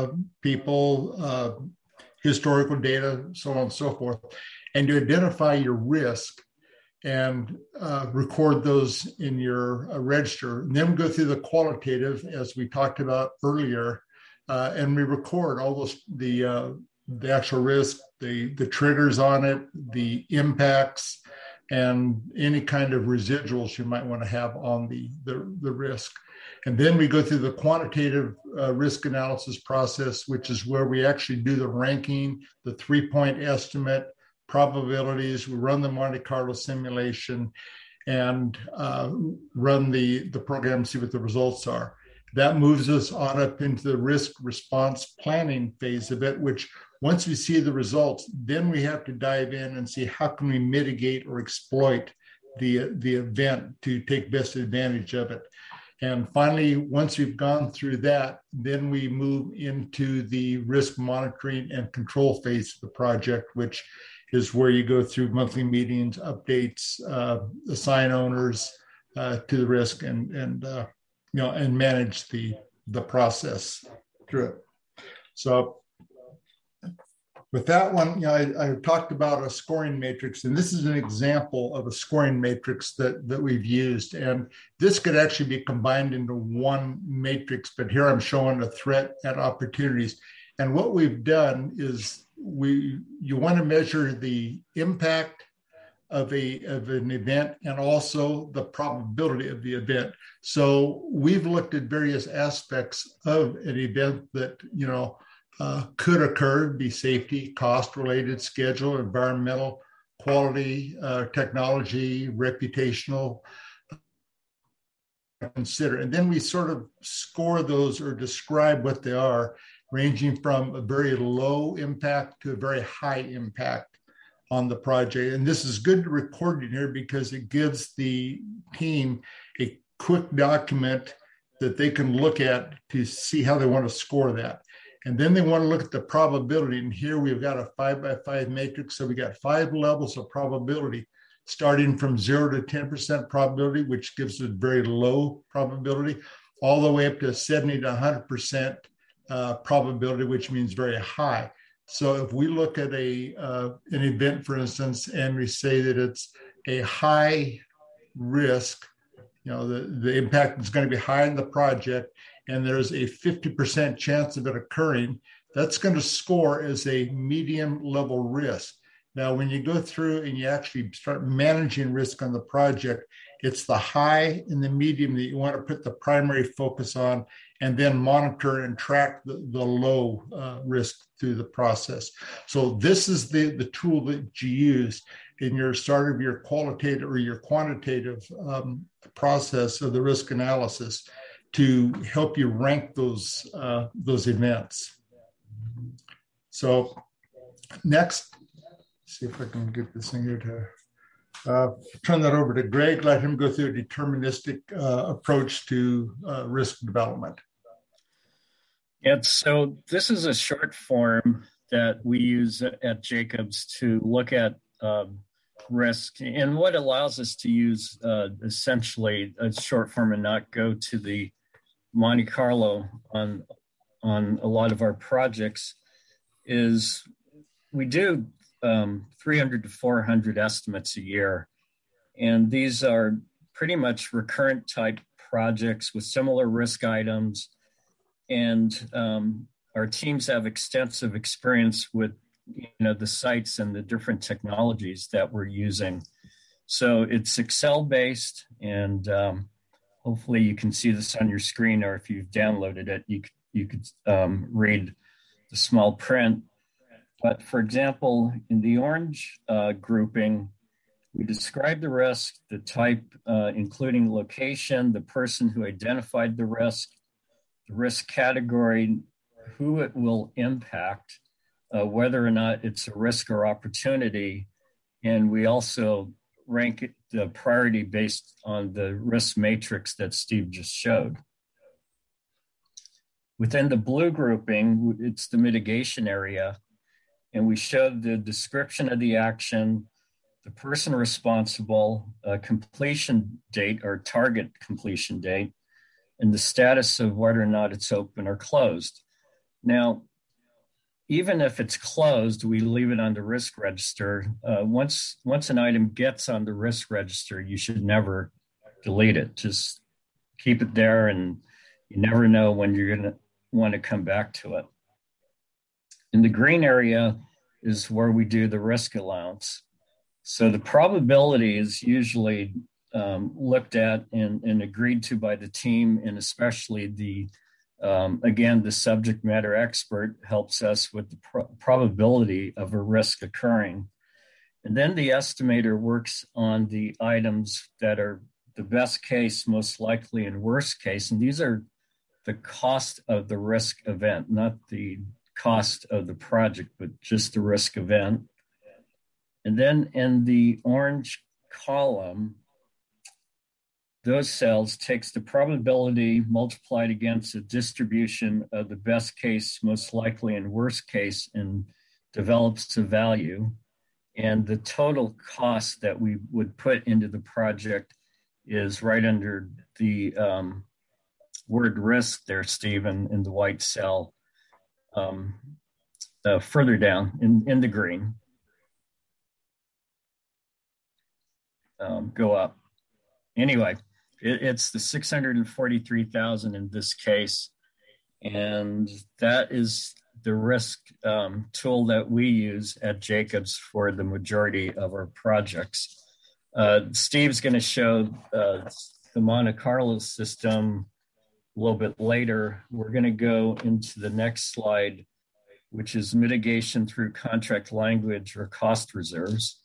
people, historical data, so on and so forth, and you identify your risk and record those in your register. And then we go through the qualitative, as we talked about earlier, and we record all those the actual risk, the triggers on it, the impacts, and any kind of residuals you might want to have on the risk. And then we go through the quantitative risk analysis process, which is where we actually do the ranking, the 3-point estimate, probabilities. We run the Monte Carlo simulation and run the program, see what the results are. That moves us on up into the risk response planning phase of it, which once we see the results, then we have to dive in and see how can we mitigate or exploit the event to take best advantage of it. And finally, once we've gone through that, then we move into the risk monitoring and control phase of the project, which is where you go through monthly meetings, updates, assign owners to the risk, and manage the process through it. So with that one, I talked about a scoring matrix, and this is an example of a scoring matrix that we've used. And this could actually be combined into one matrix, but here I'm showing a threat and opportunities. And what we've done is you want to measure the impact of an event and also the probability of the event. So we've looked at various aspects of an event that could occur, be safety, cost related, schedule, environmental, quality, technology, reputational, consider. And then we sort of score those or describe what they are. ranging from a very low impact to a very high impact on the project. And this is good to record in here because it gives the team a quick document that they can look at to see how they want to score that. And then they want to look at the probability. And here we've got a 5x5 matrix. So we got 5 levels of probability, starting from 0 to 10% probability, which gives a very low probability, all the way up to 70 to 100% probability, which means very high. So if we look at an event, for instance, and we say that it's a high risk, the impact is going to be high in the project, and there's a 50% chance of it occurring, that's going to score as a medium level risk. Now, when you go through and you actually start managing risk on the project, it's the high and the medium that you want to put the primary focus on, and then monitor and track the low risk through the process. So this is the tool that you use in your start of your qualitative or your quantitative process of the risk analysis to help you rank those events. So next, see if I can get this thing here to turn that over to Greg, let him go through a deterministic approach to risk development. Yeah, so this is a short form that we use at Jacobs to look at risk, and what allows us to use essentially a short form and not go to the Monte Carlo on a lot of our projects is we do 300 to 400 estimates a year, and these are pretty much recurrent type projects with similar risk items, and our teams have extensive experience with the sites and the different technologies that we're using. So it's Excel based, and hopefully you can see this on your screen, or if you've downloaded it, you could read the small print. But for example, in the orange grouping, we describe the risk, the type, including location, the person who identified the risk category, who it will impact, whether or not it's a risk or opportunity. And we also rank the priority based on the risk matrix that Steve just showed. Within the blue grouping, it's the mitigation area. And we showed the description of the action, the person responsible, completion date or target completion date, and the status of whether or not it's open or closed. Now, even if it's closed, we leave it on the risk register. Once an item gets on the risk register, you should never delete it. Just keep it there, and you never know when you're going to want to come back to it. In the green area is where we do the risk allowance. So the probability is usually looked at and agreed to by the team, and especially the subject matter expert helps us with the probability of a risk occurring. And then the estimator works on the items that are the best case, most likely, and worst case. And these are the cost of the risk event, not the cost of the project, but just the risk event. And then in the orange column, those cells takes the probability multiplied against the distribution of the best case, most likely, and worst case, and develops a value. And the total cost that we would put into the project is right under the word risk there, Stephen, in the white cell. Further down in the green. Go up. Anyway, it's the 643,000 in this case, and that is the risk tool that we use at Jacobs for the majority of our projects. Steve's going to show the Monte Carlo system a little bit later. We're going to go into the next slide, which is mitigation through contract language or cost reserves.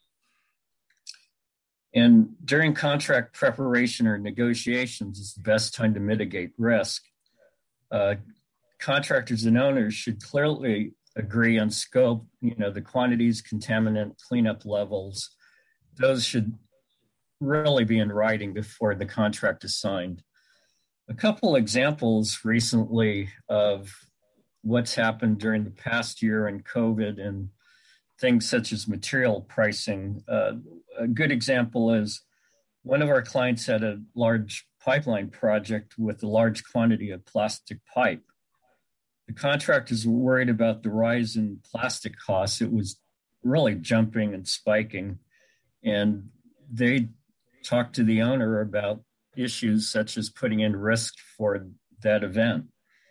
And during contract preparation or negotiations is the best time to mitigate risk. contractors and owners should clearly agree on scope, the quantities, contaminant, cleanup levels. Those should really be in writing before the contract is signed. A couple examples recently of what's happened during the past year in COVID and things such as material pricing. A good example is one of our clients had a large pipeline project with a large quantity of plastic pipe. The contractors were worried about the rise in plastic costs. It was really jumping and spiking. And they talked to the owner about issues such as putting in risk for that event.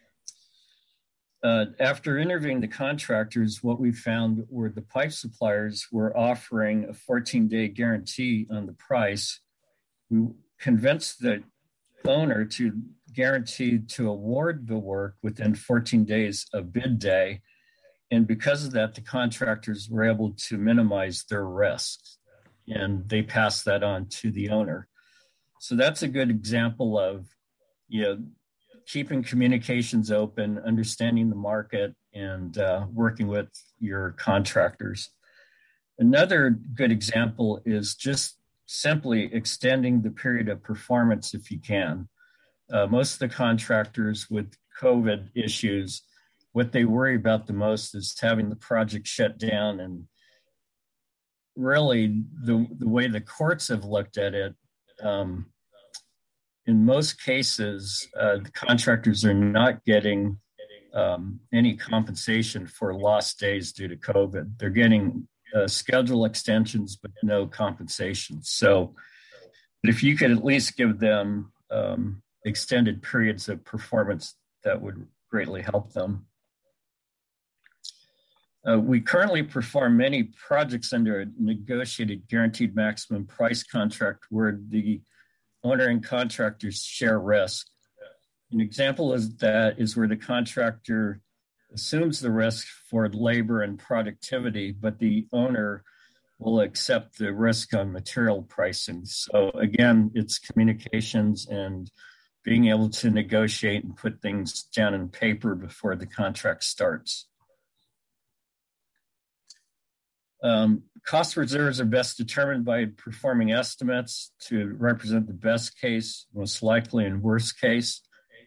After interviewing the contractors, what we found were the pipe suppliers were offering a 14-day guarantee on the price. We convinced the owner to guarantee to award the work within 14 days of bid day. And because of that, the contractors were able to minimize their risks, and they passed that on to the owner. So that's a good example of, keeping communications open, understanding the market, and working with your contractors. Another good example is just simply extending the period of performance if you can. Most of the contractors with COVID issues, what they worry about the most is having the project shut down. And really, the way the courts have looked at it, in most cases, the contractors are not getting any compensation for lost days due to COVID. They're getting schedule extensions, but no compensation. So if you could at least give them extended periods of performance, that would greatly help them. We currently perform many projects under a negotiated guaranteed maximum price contract where the owner and contractors share risk. An example is where the contractor assumes the risk for labor and productivity, but the owner will accept the risk on material pricing. So again, it's communications and being able to negotiate and put things down in paper before the contract starts. Cost reserves are best determined by performing estimates to represent the best case, most likely, and worst case.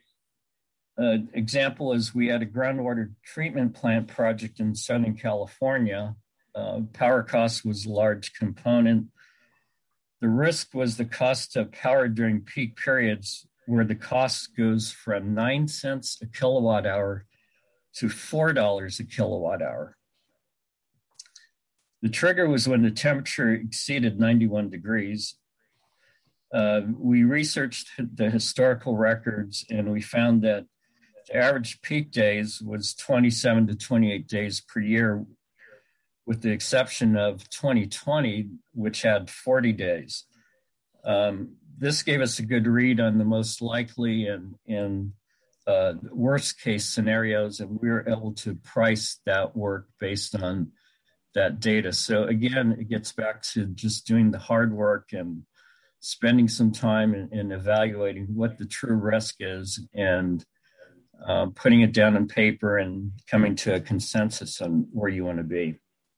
Example is we had a groundwater treatment plant project in Southern California. Power cost was a large component. The risk was the cost of power during peak periods, where the cost goes from 9 cents a kilowatt hour to $4 a kilowatt hour. The trigger was when the temperature exceeded 91 degrees. We researched the historical records, and we found that the average peak days was 27 to 28 days per year, with the exception of 2020, which had 40 days. This gave us a good read on the most likely and worst case scenarios, and we were able to price that work based on that data. So again, it gets back to just doing the hard work and spending some time in evaluating what the true risk is and putting it down on paper and coming to a consensus on where you want to be.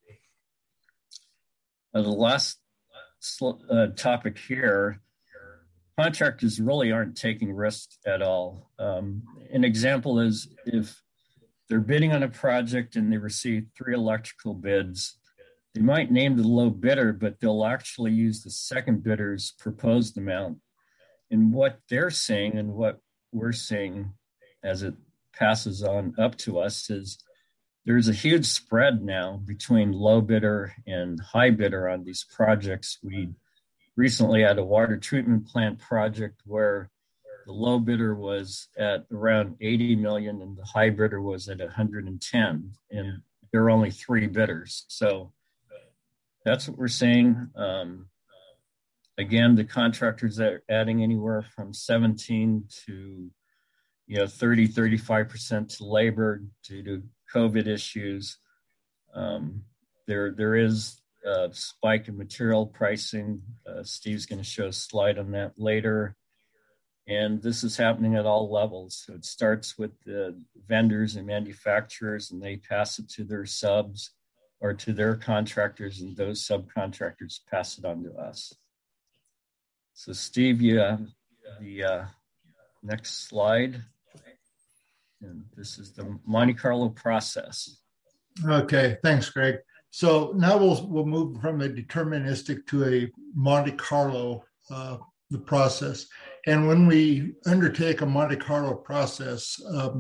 The last topic here, contractors really aren't taking risks at all. An example is if they're bidding on a project and they receive 3 electrical bids, they might name the low bidder, but they'll actually use the second bidder's proposed amount. And what they're seeing and what we're seeing as it passes on up to us is there's a huge spread now between low bidder and high bidder on these projects. We recently had a water treatment plant project where the low bidder was at around 80 million and the high bidder was at 110, and there are only 3 bidders. So that's what we're seeing. Again, the contractors are adding anywhere from 17 to 30, 35% to labor due to COVID issues. There is a spike in material pricing. Steve's going to show a slide on that later. And this is happening at all levels. So it starts with the vendors and manufacturers, and they pass it to their subs or to their contractors, and those subcontractors pass it on to us. So Steve, you have the next slide. And this is the Monte Carlo process. Okay, thanks, Greg. So now we'll move from a deterministic to a Monte Carlo the process. And when we undertake a Monte Carlo process,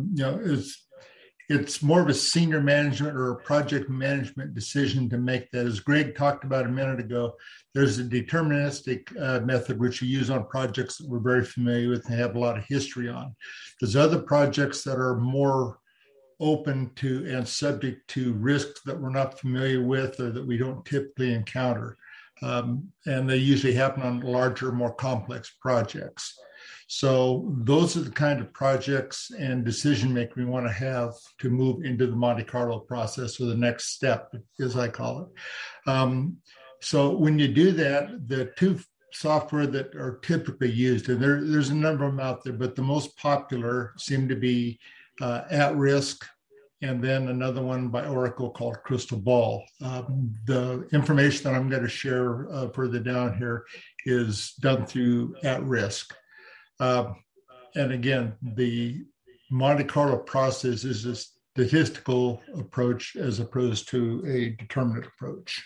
it's more of a senior management or a project management decision to make that. As Greg talked about a minute ago, there's a deterministic method which we use on projects that we're very familiar with and have a lot of history on. There's other projects that are more open to and subject to risks that we're not familiar with or that we don't typically encounter. And they usually happen on larger, more complex projects. So those are the kind of projects and decision making we want to have to move into the Monte Carlo process, or the next step, as I call it. So when you do that, the two software that are typically used, and there's a number of them out there, but the most popular seem to be At Risk, and then another one by Oracle called Crystal Ball. The information that I'm going to share further down here is done through At Risk. And again, the Monte Carlo process is a statistical approach as opposed to a determinate approach.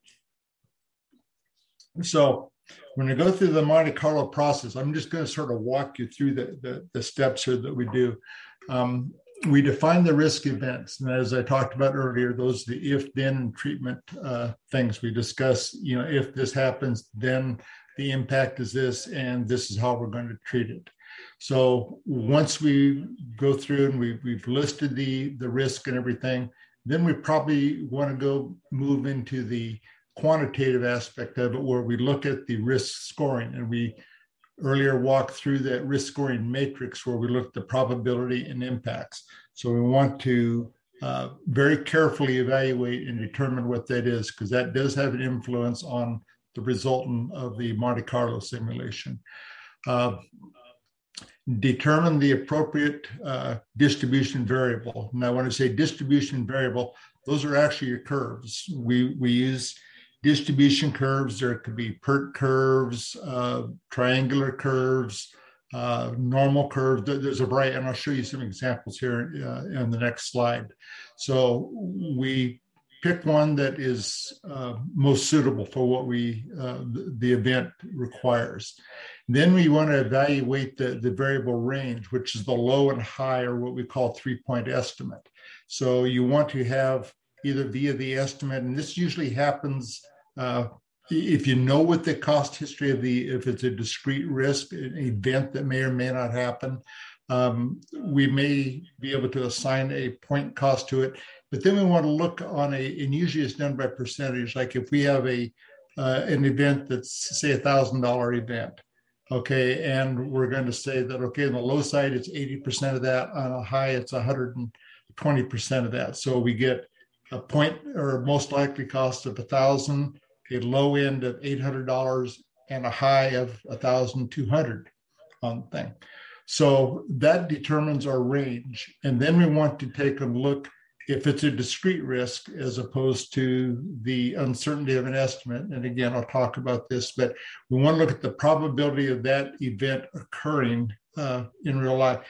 So when you go through the Monte Carlo process, I'm just going to sort of walk you through the steps here that we do. We define the risk events. And as I talked about earlier, those are the if, then, and treatment things. We discuss, if this happens, then the impact is this, and this is how we're going to treat it. So once we go through and we've listed the risk and everything, then we probably want to go move into the quantitative aspect of it, where we look at the risk scoring. And we earlier walked through that risk scoring matrix where we looked at the probability and impacts. So we want to very carefully evaluate and determine what that is, because that does have an influence on the resultant of the Monte Carlo simulation. Determine the appropriate distribution variable. Now, when I say distribution variable, those are actually your curves. We use distribution curves. There could be PERT curves, triangular curves, normal curves. There's a variety, and I'll show you some examples here in the next slide. So we pick one that is most suitable for what the event requires. Then we want to evaluate the variable range, which is the low and high, or what we call 3-point estimate. So you want to have either via the estimate, and this usually happens if you know what the cost history of if it's a discrete risk, an event that may or may not happen, we may be able to assign a point cost to it. But then we want to look on and usually it's done by percentage. Like if we have an event that's, say, $1,000 event, okay, and we're going to say that, okay, on the low side, it's 80% of that. On a high, it's 120% of that. So we get a point or most likely cost of $1,000, a low end of $800, and a high of $1,200 on the thing. So that determines our range. And then we want to take a look if it's a discrete risk as opposed to the uncertainty of an estimate. And again, I'll talk about this, but we want to look at the probability of that event occurring in real life.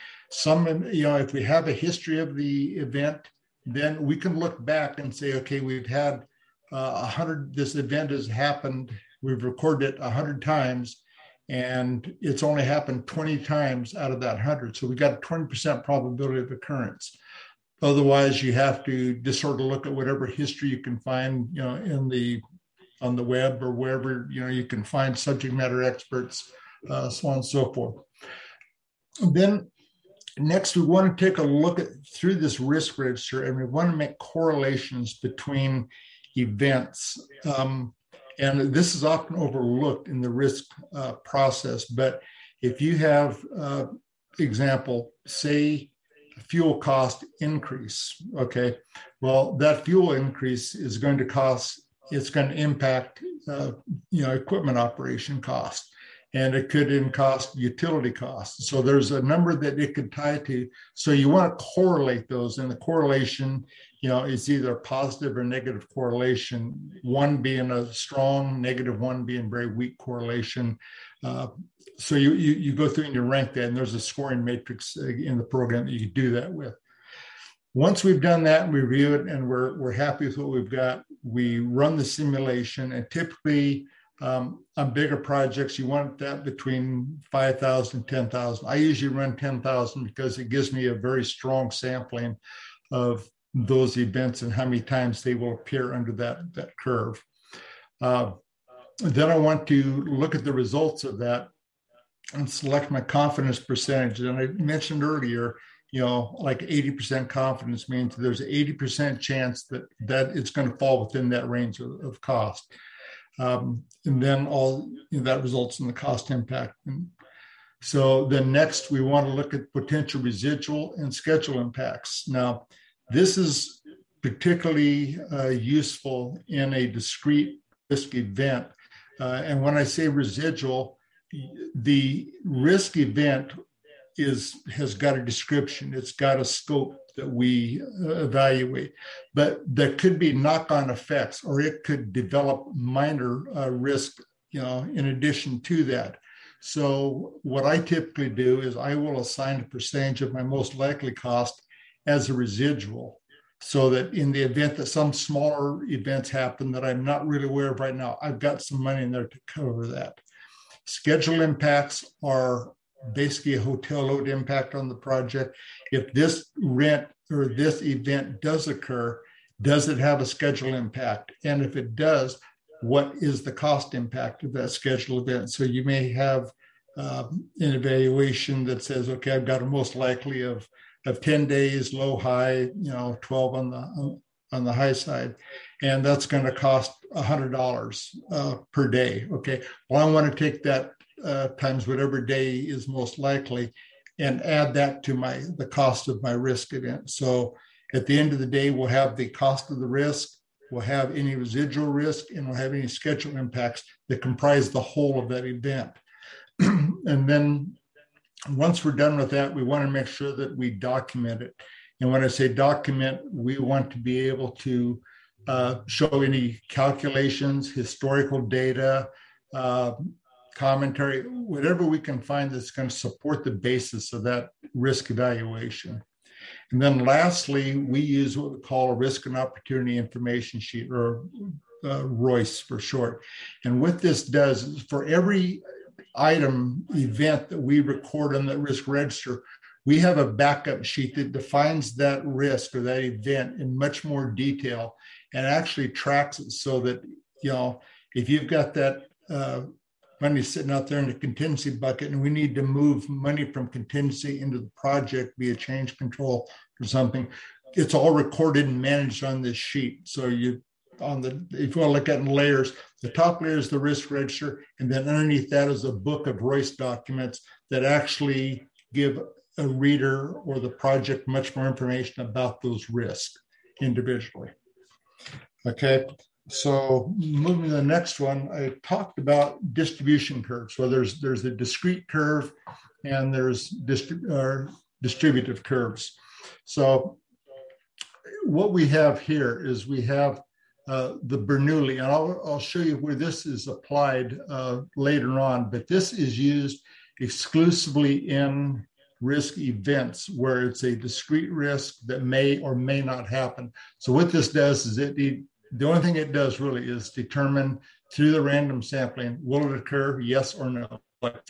If we have a history of the event, then we can look back and say, okay, we've had 100, this event has happened, we've recorded it 100 times, and it's only happened 20 times out of that 100. So we've got a 20% probability of occurrence. Otherwise, you have to just sort of look at whatever history you can find, on the web or wherever, you can find subject matter experts, so on and so forth. And then next, we want to take a look through this risk register, and we want to make correlations between events. And this is often overlooked in the risk process. But if you have, example, say, fuel cost increase, okay, well, that fuel increase is going to impact, equipment operation cost. and it could cost utility costs. So there's a number that it could tie to. So you want to correlate those, and the correlation, is either positive or negative correlation, one being a strong, negative one being very weak correlation. So you go through and you rank that, and there's a scoring matrix in the program that you can do that with. Once we've done that and we review it and we're happy with what we've got, we run the simulation. And typically on bigger projects, you want that between 5,000 and 10,000. I usually run 10,000 because it gives me a very strong sampling of those events and how many times they will appear under that curve. Then I want to look at the results of that and select my confidence percentage. And I mentioned earlier, like 80% confidence means there's an 80% chance that it's going to fall within that range of cost. And then that results in the cost impact. And so then next, we want to look at potential residual and schedule impacts. Now, this is particularly useful in a discrete risk event. And when I say residual, the risk event has got a description. It's got a scope that we evaluate, but there could be knock-on effects, or it could develop minor risk, in addition to that. So what I typically do is I will assign a percentage of my most likely cost as a residual, so that in the event that some smaller events happen that I'm not really aware of right now, I've got some money in there to cover that. Schedule impacts are basically a hotel load impact on the project. If this rent or this event does occur, does it have a schedule impact? And if it does, what is the cost impact of that schedule event? So you may have an evaluation that says, okay, I've got a most likely of 10 days, low, high, 12 on the high side. And that's going to cost $100 per day. Okay, well, I want to take that times whatever day is most likely and add that to the cost of my risk event. So at the end of the day, we'll have the cost of the risk, we'll have any residual risk, and we'll have any schedule impacts that comprise the whole of that event. And then once we're done with that, we want to make sure that we document it. And when I say document, we want to be able to show any calculations, historical data, commentary, whatever we can find that's going to support the basis of that risk evaluation. And then lastly, we use what we call a risk and opportunity information sheet, or ROIS for short. And what this does is for every item event that we record on that risk register, we have a backup sheet that defines that risk or that event in much more detail and actually tracks it, so that, if you've got that money sitting out there in the contingency bucket and we need to move money from contingency into the project via change control or something, it's all recorded and managed on this sheet. So if you want to look at it in layers, the top layer is the risk register, and then underneath that is a book of ROIS documents that actually give a reader or the project much more information about those risks individually. Okay, so moving to the next one, I talked about distribution curves. So there's a discrete curve and there's distributive curves. So what we have here is we have the Bernoulli, and I'll show you where this is applied later on, but this is used exclusively in risk events where it's a discrete risk that may or may not happen. So what this does is the only thing it does really is determine through the random sampling, will it occur, yes or no?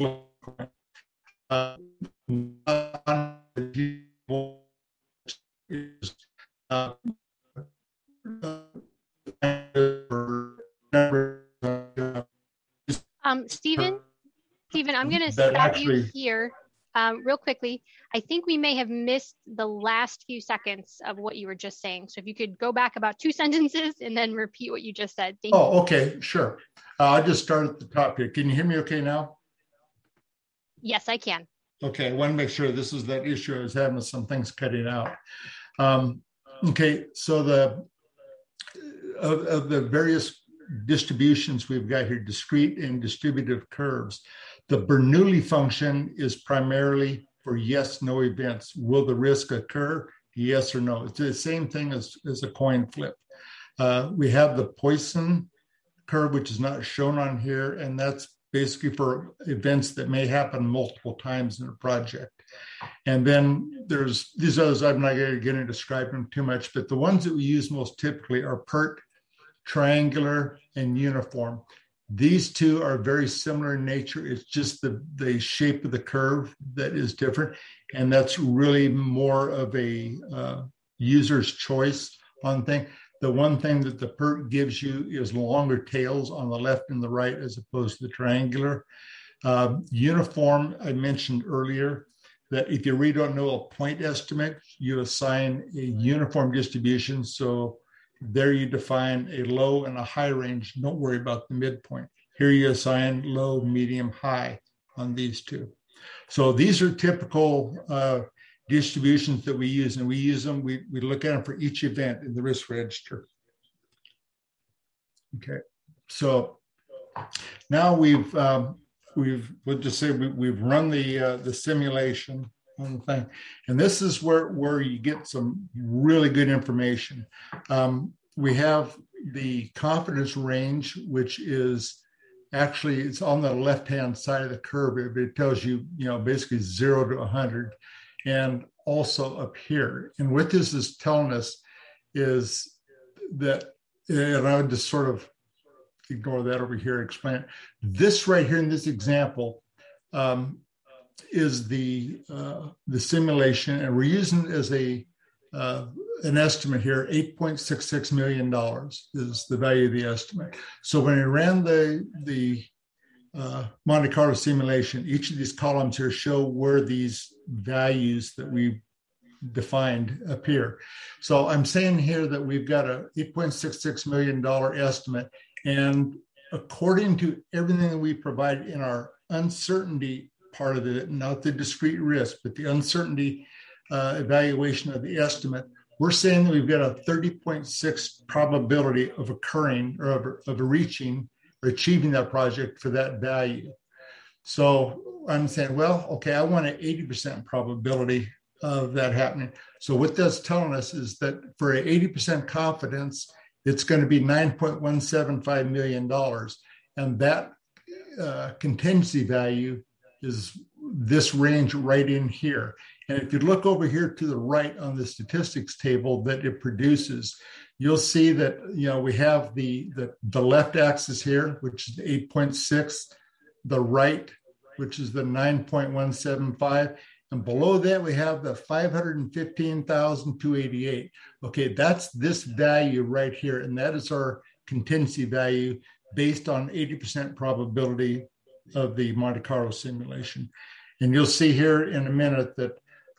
Stephen, I'm going to stop you here real quickly. I think we may have missed the last few seconds of what you were just saying. So if you could go back about 2 sentences and then repeat what you just said. Thank you. Okay, sure. I'll just start at the top here. Can you hear me okay now? Yes, I can. Okay, I want to make sure this is that issue I was having with some things cutting out. Okay, so of the various distributions we've got here, discrete and distributive curves. The Bernoulli function is primarily for yes, no events. Will the risk occur? Yes or no. It's the same thing as a coin flip. We have the Poisson curve, which is not shown on here, and that's basically for events that may happen multiple times in a project. And then there's these others, I'm not going to describe them too much, but the ones that we use most typically are PERT, triangular, and uniform. These two are very similar in nature. It's just the shape of the curve that is different. And that's really more of a user's choice on thing. The one thing that the PERT gives you is longer tails on the left and the right as opposed to the triangular. Uniform, I mentioned earlier, that if you really don't know a point estimate, you assign a uniform distribution. So there you define a low and a high range. Don't worry about the midpoint. Here you assign low, medium, high on these two. So these are typical distributions that we use, and we use them, we look at them for each event in the risk register. Okay, so now we've we'll just say we've run the simulation on the thing, and this is where you get some really good information. We have the confidence range, which is actually, it's on the left-hand side of the curve. It tells you, basically 0 to 100, and also up here. And what this is telling us is that, and I would just sort of ignore that over here, explain it. This right here in this example is the simulation, and we're using it as an estimate here. $8.66 million is the value of the estimate. So when we ran the Monte Carlo simulation, each of these columns here show where these values that we defined appear. So I'm saying here that we've got a $8.66 million estimate, and according to everything that we provide in our uncertainty part of it, not the discrete risk, but the uncertainty evaluation of the estimate, we're saying that we've got a 30.6 probability of occurring or of reaching or achieving that project for that value. So I'm saying, well, okay, I want an 80% probability of that happening. So what that's telling us is that for an 80% confidence, it's going to be $9.175 million. And that contingency value is this range right in here. And if you look over here to the right on the statistics table that it produces, you'll see that, we have the left axis here, which is the 8.6, the right, which is the 9.175. And below that, we have the 515,288. Okay, that's this value right here. And that is our contingency value based on 80% probability of the Monte Carlo simulation. And you'll see here in a minute that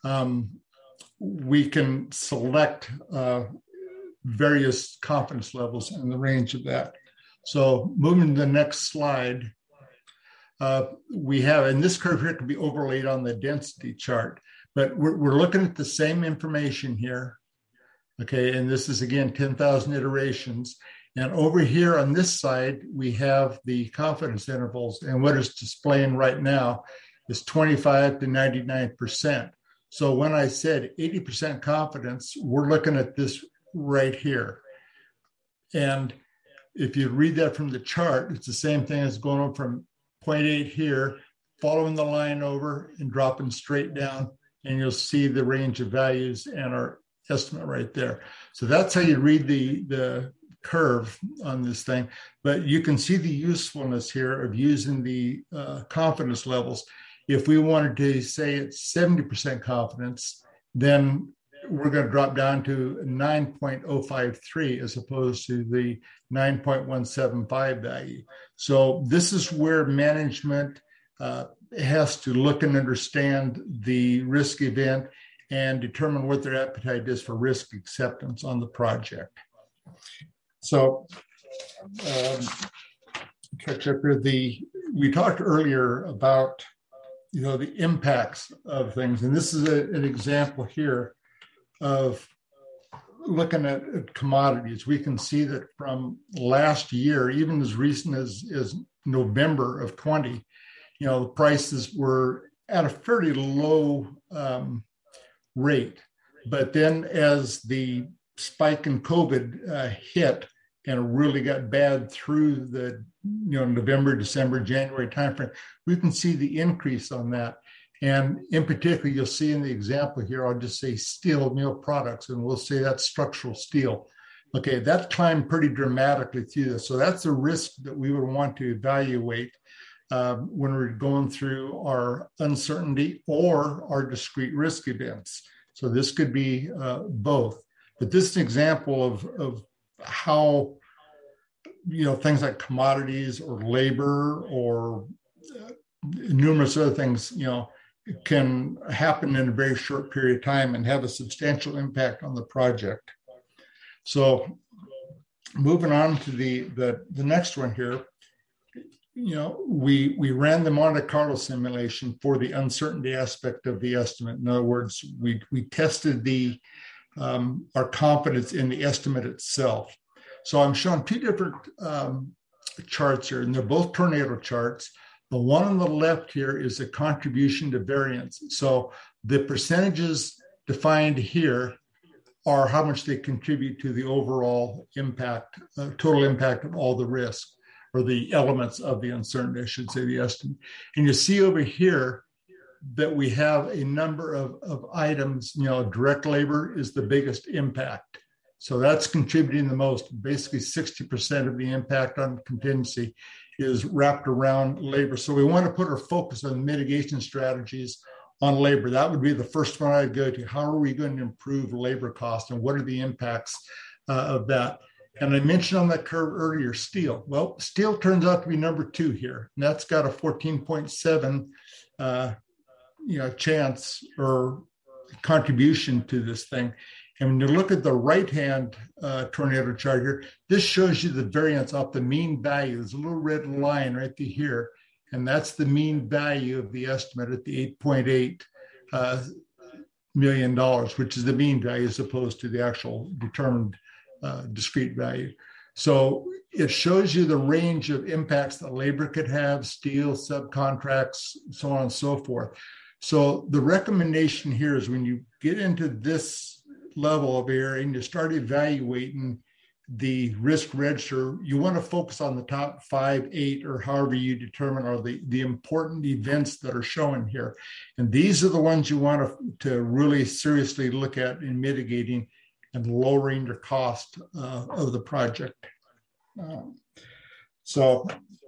we can select various confidence levels in the range of that. So moving to the next slide, we have, and this curve here can be overlaid on the density chart, but we're looking at the same information here. Okay, and this is again 10,000 iterations. And over here on this side, we have the confidence intervals, and what it's displaying right now is 25 to 99%. So when I said 80% confidence, we're looking at this right here. And if you read that from the chart, it's the same thing as going on from 0.8 here, following the line over and dropping straight down, and you'll see the range of values and our estimate right there. So that's how you read the curve on this thing. But you can see the usefulness here of using the confidence levels. If we wanted to say it's 70% confidence, then we're going to drop down to 9.053 as opposed to the 9.175 value. So this is where management has to look and understand the risk event and determine what their appetite is for risk acceptance on the project. So catch up here. We talked earlier about the impacts of things, and this is an example here of looking at commodities, we can see that from last year, even as recent as November of 20, the prices were at a fairly low rate. But then as the spike in COVID hit and it really got bad through the November, December, January timeframe, we can see the increase on that. And in particular, you'll see in the example here, I'll just say steel mill products, and we'll say that's structural steel. Okay, that climbed pretty dramatically through this. So that's a risk that we would want to evaluate when we're going through our uncertainty or our discrete risk events. So this could be both. But this is an example of how, things like commodities or labor or numerous other things, can happen in a very short period of time and have a substantial impact on the project. So moving on to the next one here, we ran the Monte Carlo simulation for the uncertainty aspect of the estimate. In other words, we tested our confidence in the estimate itself. So I'm showing two different charts here, and they're both tornado charts. The one on the left here is the contribution to variance. So the percentages defined here are how much they contribute to the overall impact, total impact of all the risk, or the elements of the uncertainty, I should say, the estimate. And you see over here that we have a number of items. Direct labor is the biggest impact. So that's contributing the most. Basically 60% of the impact on contingency is wrapped around labor. So we want to put our focus on mitigation strategies on labor. That would be the first one I'd go to. How are we going to improve labor costs, and what are the impacts of that? And I mentioned on that curve earlier, steel. Well, steel turns out to be number 2 here, and that's got a 14.7 chance or contribution to this thing. And when you look at the right-hand tornado chart here, this shows you the variance off the mean value. There's a little red line right through here, and that's the mean value of the estimate at the $8.8 million, which is the mean value as opposed to the actual determined discrete value. So it shows you the range of impacts that labor could have, steel, subcontracts, so on and so forth. So the recommendation here is when you get into this level of area and you start evaluating the risk register, you want to focus on the top 5, 8, or however you determine are the important events that are shown here. And these are the ones you want to really seriously look at in mitigating and lowering your cost of the project. So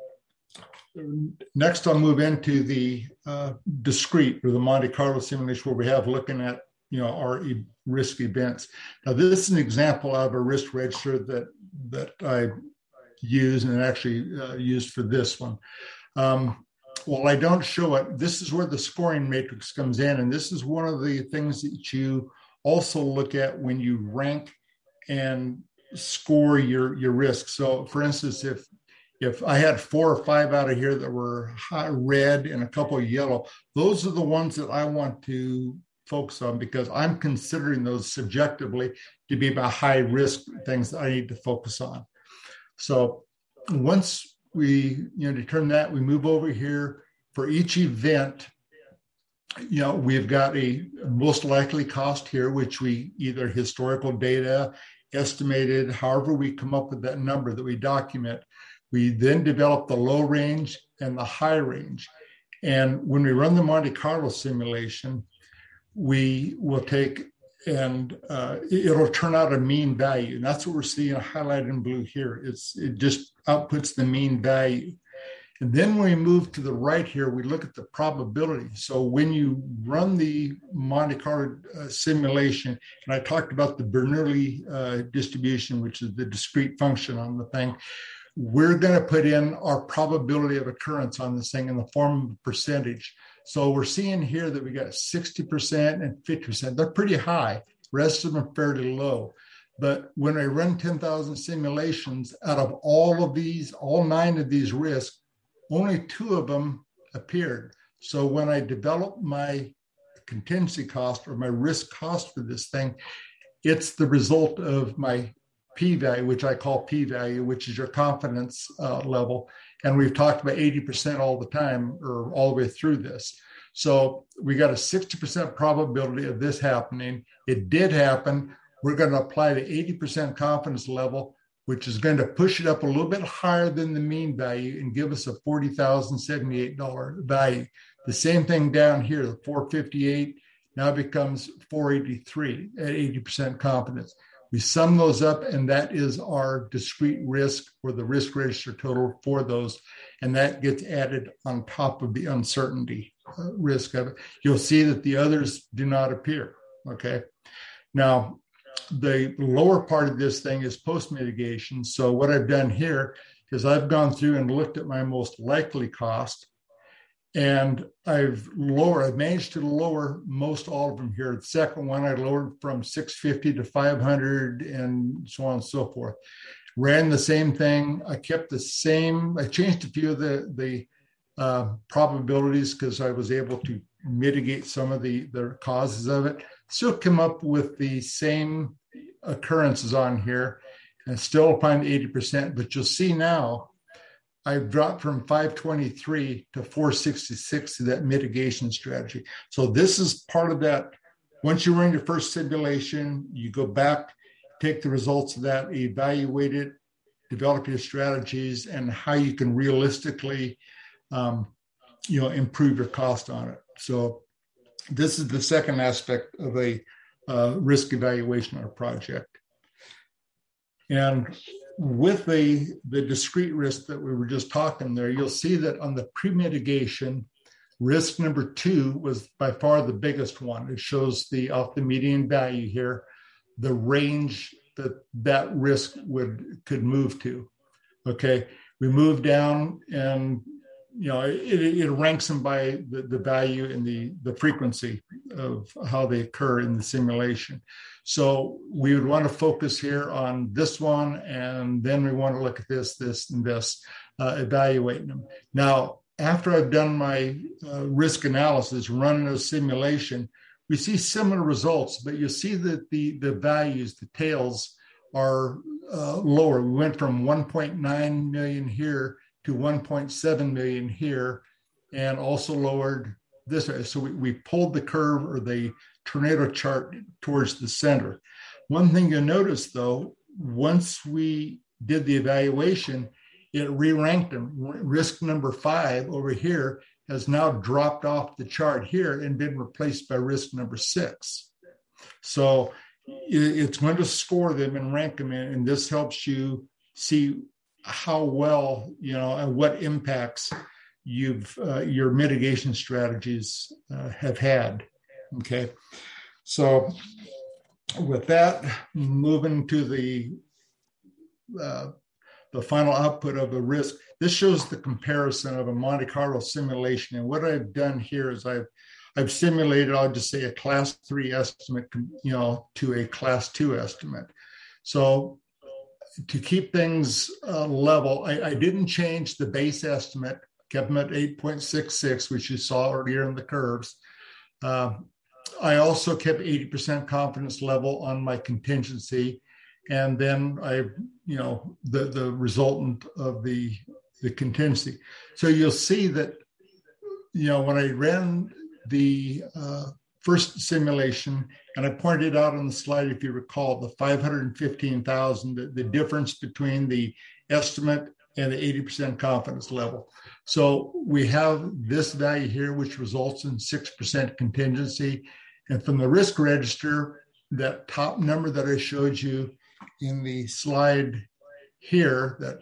next I'll move into the discrete, or the Monte Carlo simulation, where we have looking at our risk events. Now this is an example of a risk register that I use and actually used for this one. Well, I don't show it. This is where the scoring matrix comes in, and this is one of the things that you also look at when you rank and score your risk. So for instance, if I had 4 or 5 out of here that were high red and a couple of yellow, those are the ones that I want to focus on, because I'm considering those subjectively to be about high risk things that I need to focus on. So once we determine that, we move over here. For each event, we've got a most likely cost here, which we either historical data, estimated, however we come up with that number that we document. We then develop the low range and the high range. And when we run the Monte Carlo simulation, we will take and it'll turn out a mean value. And that's what we're seeing highlighted in blue here. It just outputs the mean value. And then when we move to the right here, we look at the probability. So when you run the Monte Carlo simulation, and I talked about the Bernoulli distribution, which is the discrete function on the thing, we're going to put in our probability of occurrence on this thing in the form of a percentage. So we're seeing here that we got 60% and 50%. They're pretty high. The rest of them are fairly low. But when I run 10,000 simulations, out of all of these, all 9 of these risks, only 2 of them appeared. So when I develop my contingency cost or my risk cost for this thing, it's the result of my p-value, which I call p-value, which is your confidence level. And we've talked about 80% all the time, or all the way through this. So we got a 60% probability of this happening. It did happen. We're going to apply the 80% confidence level, which is going to push it up a little bit higher than the mean value and give us a $40,078 value. The same thing down here, the 458 now becomes 483 at 80% confidence. We sum those up, and that is our discrete risk, or the risk register total for those. And that gets added on top of the uncertainty risk of it. You'll see that the others do not appear, okay? Now, the lower part of this thing is post-mitigation. So what I've done here is I've gone through and looked at my most likely cost, and I've managed to lower most all of them here. The second one, I lowered from 650 to 500 and so on and so forth. Ran the same thing. I kept the same. I changed a few of the probabilities because I was able to mitigate some of the causes of it. Still come up with the same occurrences on here and still applying 80%. But you'll see now, I've dropped from 523 to 466 to that mitigation strategy. So this is part of that. Once you run your first simulation, you go back, take the results of that, evaluate it, develop your strategies and how you can realistically, improve your cost on it. So this is the second aspect of a risk evaluation on a project. And with the discrete risk that we were just talking there, you'll see that on the pre-mitigation, risk number 2 was by far the biggest one. It shows off the median value here, the range that risk could move to. Okay, we move down, and it ranks them by the value and the frequency of how they occur in the simulation. So we would want to focus here on this one, and then we want to look at this, and this, evaluating them. Now, after I've done my risk analysis, running a simulation, we see similar results, but you see that the values, the tails, are lower. We went from 1.9 million here to 1.7 million here, and also lowered this way. So we pulled the curve, or the tornado chart, towards the center. One thing you'll notice, though, once we did the evaluation, it re-ranked them. Risk number 5 over here has now dropped off the chart here and been replaced by risk number 6. So it's going to score them and rank them in, and this helps you see how well, and what impacts your mitigation strategies have had. Okay, so with that, moving to the final output of a risk. This shows the comparison of a Monte Carlo simulation, and what I've done here is I've simulated, I'll just say, a class 3 estimate, to a class 2 estimate. So to keep things level, I didn't change the base estimate, kept them at 8.66, which you saw earlier in the curves. I also kept 80% confidence level on my contingency. And then the resultant of the contingency. So you'll see that, when I ran the first simulation, and I pointed out on the slide, if you recall, the 515,000, the difference between the estimate and the 80% confidence level. So we have this value here, which results in 6% contingency. And from the risk register, that top number that I showed you in the slide here, that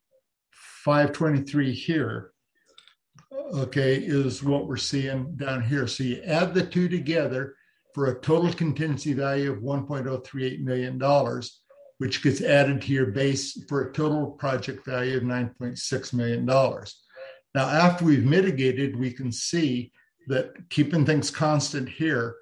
523 here, okay, is what we're seeing down here. So you add the two together for a total contingency value of $1.038 million, which gets added to your base for a total project value of $9.6 million. Now, after we've mitigated, we can see that keeping things constant here,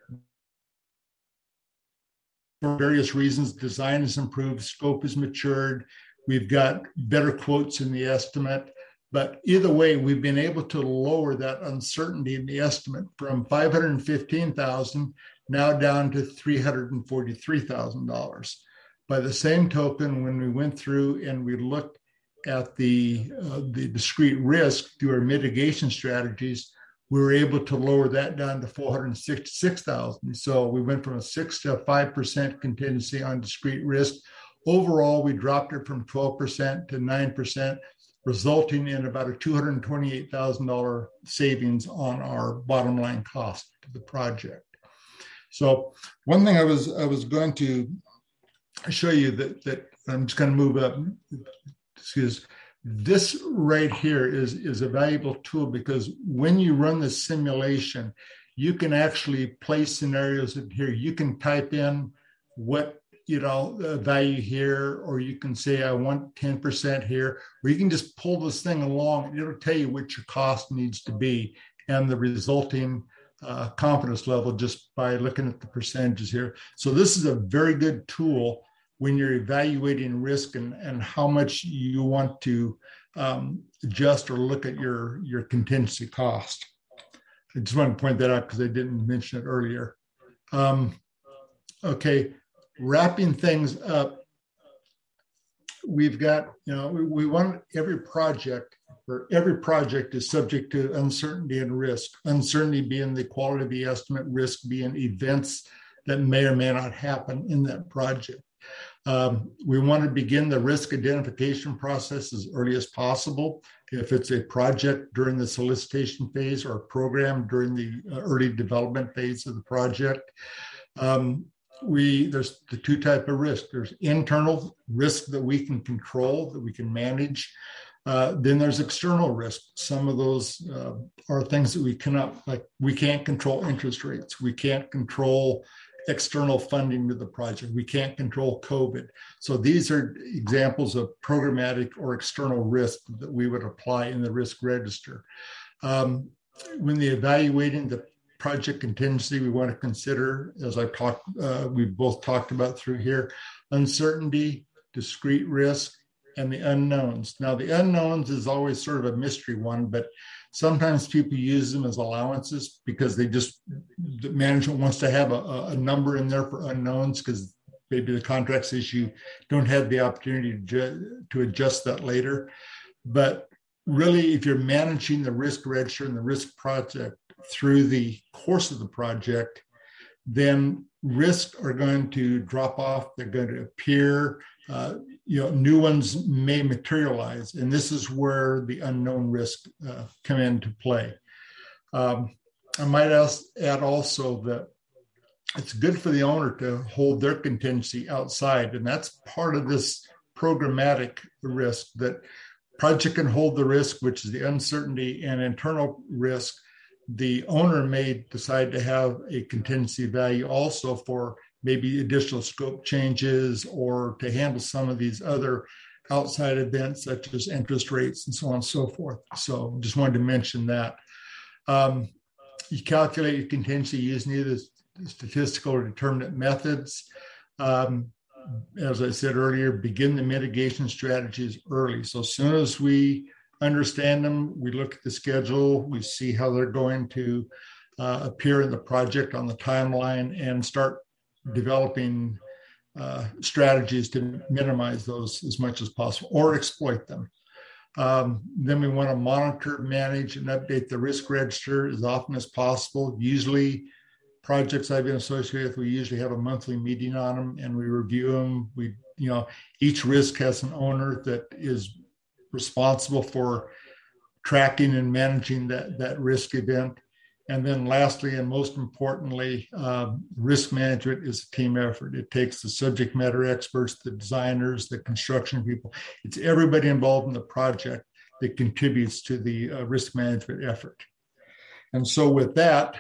for various reasons, design is improved, scope is matured, we've got better quotes in the estimate. But either way, we've been able to lower that uncertainty in the estimate from 515,000 now down to $343,000. By the same token, when we went through and we looked at the discrete risk through our mitigation strategies, we were able to lower that down to $466,000. So we went from a 6 to a 5% contingency on discrete risk. Overall, we dropped it from 12% to 9%, resulting in about a $228,000 savings on our bottom line cost to the project. So one thing I was going to show you that I'm just going to move up. Excuse. This right here is a valuable tool because when you run the simulation, you can actually place scenarios in here. You can type in what value here, or you can say I want 10% here, or you can just pull this thing along and it'll tell you what your cost needs to be and the resulting confidence level just by looking at the percentages here. So this is a very good tool when you're evaluating risk and how much you want to adjust or look at your contingency cost. I just wanted to point that out because I didn't mention it earlier. Okay, wrapping things up, we've got, we want every project is subject to uncertainty and risk. Uncertainty being the quality of the estimate, risk being events that may or may not happen in that project. We want to begin the risk identification process as early as possible. If it's a project during the solicitation phase or a program during the early development phase of the project. There's the two types of risk. There's internal risk that we can control, that we can manage. Then there's external risk. Some of those are things that we cannot, like we can't control interest rates. We can't control external funding to the project. We can't control COVID. So these are examples of programmatic or external risk that we would apply in the risk register. When evaluating the project contingency, we want to consider, as we've both talked about through here, uncertainty, discrete risk, and the unknowns. Now, the unknowns is always sort of a mystery one, but sometimes people use them as allowances because the management wants to have a number in there for unknowns because maybe the contracts issue don't have the opportunity to adjust that later. But really, if you're managing the risk register and the risk project through the course of the project, then risks are going to drop off. They're going to appear. New ones may materialize, and this is where the unknown risks come into play. I might add also that it's good for the owner to hold their contingency outside, and that's part of this programmatic risk, that project can hold the risk, which is the uncertainty and internal risk. The owner may decide to have a contingency value also for maybe additional scope changes or to handle some of these other outside events such as interest rates and so on and so forth. So just wanted to mention that. You calculate your contingency using either statistical or determinant methods. As I said earlier, begin the mitigation strategies early. So as soon as we understand them, we look at the schedule, we see how they're going to appear in the project on the timeline and start developing strategies to minimize those as much as possible or exploit them. Then we want to monitor, manage, and update the risk register as often as possible. Usually, projects I've been associated with, we usually have a monthly meeting on them and we review them. Each risk has an owner that is responsible for tracking and managing that risk event. And then lastly, and most importantly, risk management is a team effort. It takes the subject matter experts, the designers, the construction people. It's everybody involved in the project that contributes to the risk management effort. And so with that,